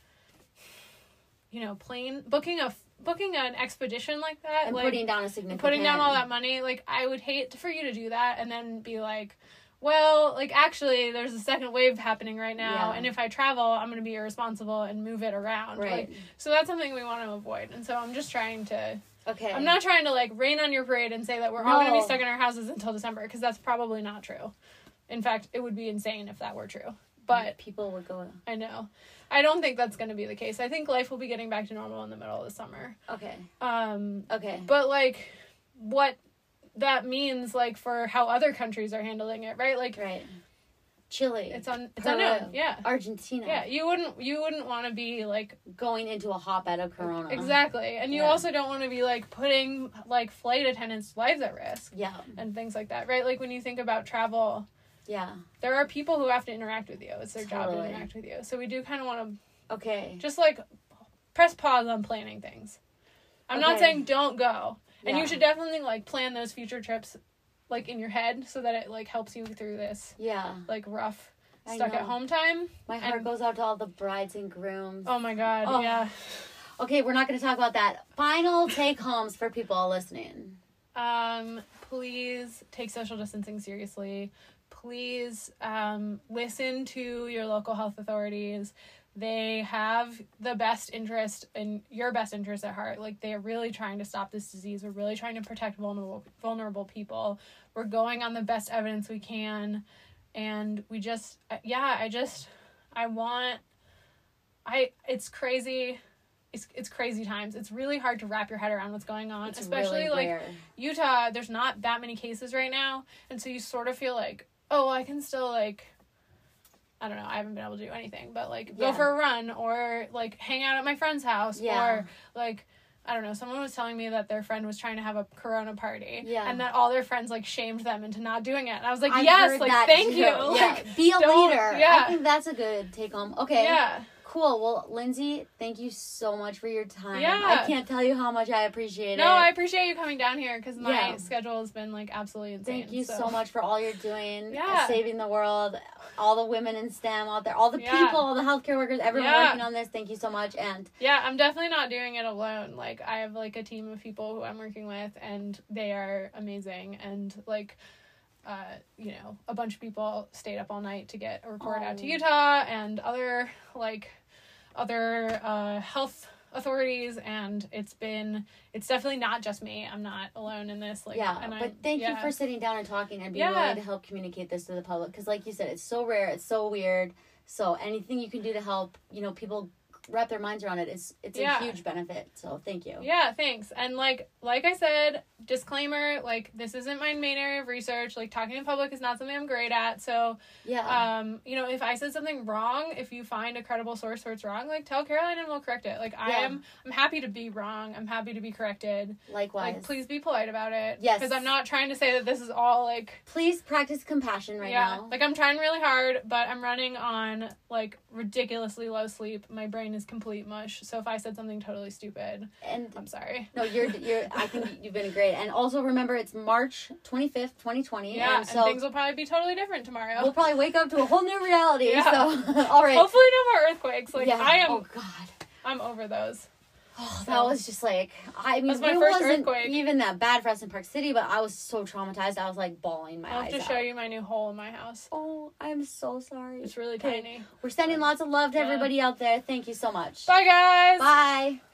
You know, booking an expedition like that, and like, putting down a significant, putting down all that money. Like, I would hate for you to do that and then be like, well, like, actually, there's a second wave happening right now, and if I travel, I'm going to be irresponsible and move it around. Right. Like, so that's something we want to avoid. And so I'm just trying to. Okay. I'm not trying to, like, rain on your parade and say that we're all going to be stuck in our houses until December, because that's probably not true. In fact, it would be insane if that were true. But people would go. I know. I don't think that's going to be the case. I think life will be getting back to normal in the middle of the summer. Okay. Okay. But, like, what that means, like, for how other countries are handling it, right? Like, right. Chile. It's unknown. Yeah. Argentina. Yeah. You wouldn't want to be, like, going into a hotbed of corona. Exactly. And you also don't want to be, like, putting, like, flight attendants' lives at risk. Yeah. And things like that, right? Like, when you think about travel. Yeah. There are people who have to interact with you. It's their job to interact with you. So we do kind of want to... Just, like, press pause on planning things. I'm not saying don't go. And you should definitely, like, plan those future trips, like, in your head so that it, like, helps you through this. Yeah. Like, rough, stuck-at-home time. My heart goes out to all the brides and grooms. Oh, my God. Yeah. Okay, we're not going to talk about that. Final take-homes for people listening. Please take social distancing seriously. Please listen to your local health authorities. They have the best interest and your best interest at heart. Like, they are really trying to stop this disease. We're really trying to protect vulnerable people. We're going on the best evidence we can. And we just, it's crazy. it's crazy times. It's really hard to wrap your head around what's going on, It's especially really like rare. Utah. There's not that many cases right now, and so you sort of feel like, oh, I can still like, I don't know, I haven't been able to do anything, but like go for a run or like hang out at my friend's house or like, I don't know, someone was telling me that their friend was trying to have a Corona party and that all their friends like shamed them into not doing it. And I was like, yes, like thank you. Like, be a leader. Yeah. I think that's a good take home. Okay. Yeah. Cool. Well, Lindsay, thank you so much for your time. Yeah. I can't tell you how much I appreciate it. No, I appreciate you coming down here because my schedule has been like absolutely insane. Thank you so much for all you're doing. Yeah. Saving the world, all the women in STEM out there, all the people, all the healthcare workers, everyone working on this. Thank you so much. And yeah, I'm definitely not doing it alone. Like I have like a team of people who I'm working with and they are amazing. And like, you know, a bunch of people stayed up all night to get a report out to Utah and other health authorities, and it's definitely not just me. I'm not alone in this. Like, but thank you for sitting down and talking and being willing to help communicate this to the public, because like you said, it's so rare, it's so weird. So anything you can do to help, you know, people wrap their minds around it, it's a huge benefit. So thank you. Yeah, thanks. And like I said, disclaimer, like this isn't my main area of research. Like talking in public is not something I'm great at. So you know, if I said something wrong, if you find a credible source where it's wrong, like tell Caroline and we'll correct it. Like I'm happy to be wrong. I'm happy to be corrected. Likewise. Like please be polite about it. Yes. Because I'm not trying to say that this is all like, please practice compassion now. Like I'm trying really hard, but I'm running on like ridiculously low sleep. My brain is complete mush. So if I said something totally stupid, and I'm sorry. No, you're I think you've been great. And also remember, it's March 25th, 2020. Yeah, and so things will probably be totally different tomorrow. We'll probably wake up to a whole new reality. So all right. Hopefully no more earthquakes. Like I am. Oh God. I'm over those. Oh, that was just like, I mean, that's my it first wasn't earthquake. even that bad for us in Park City, but I was so traumatized. I was like bawling my eyes out. I'll have to show you my new hole in my house. Oh, I'm so sorry. It's really tiny. We're sending lots of love to everybody out there. Thank you so much. Bye, guys. Bye.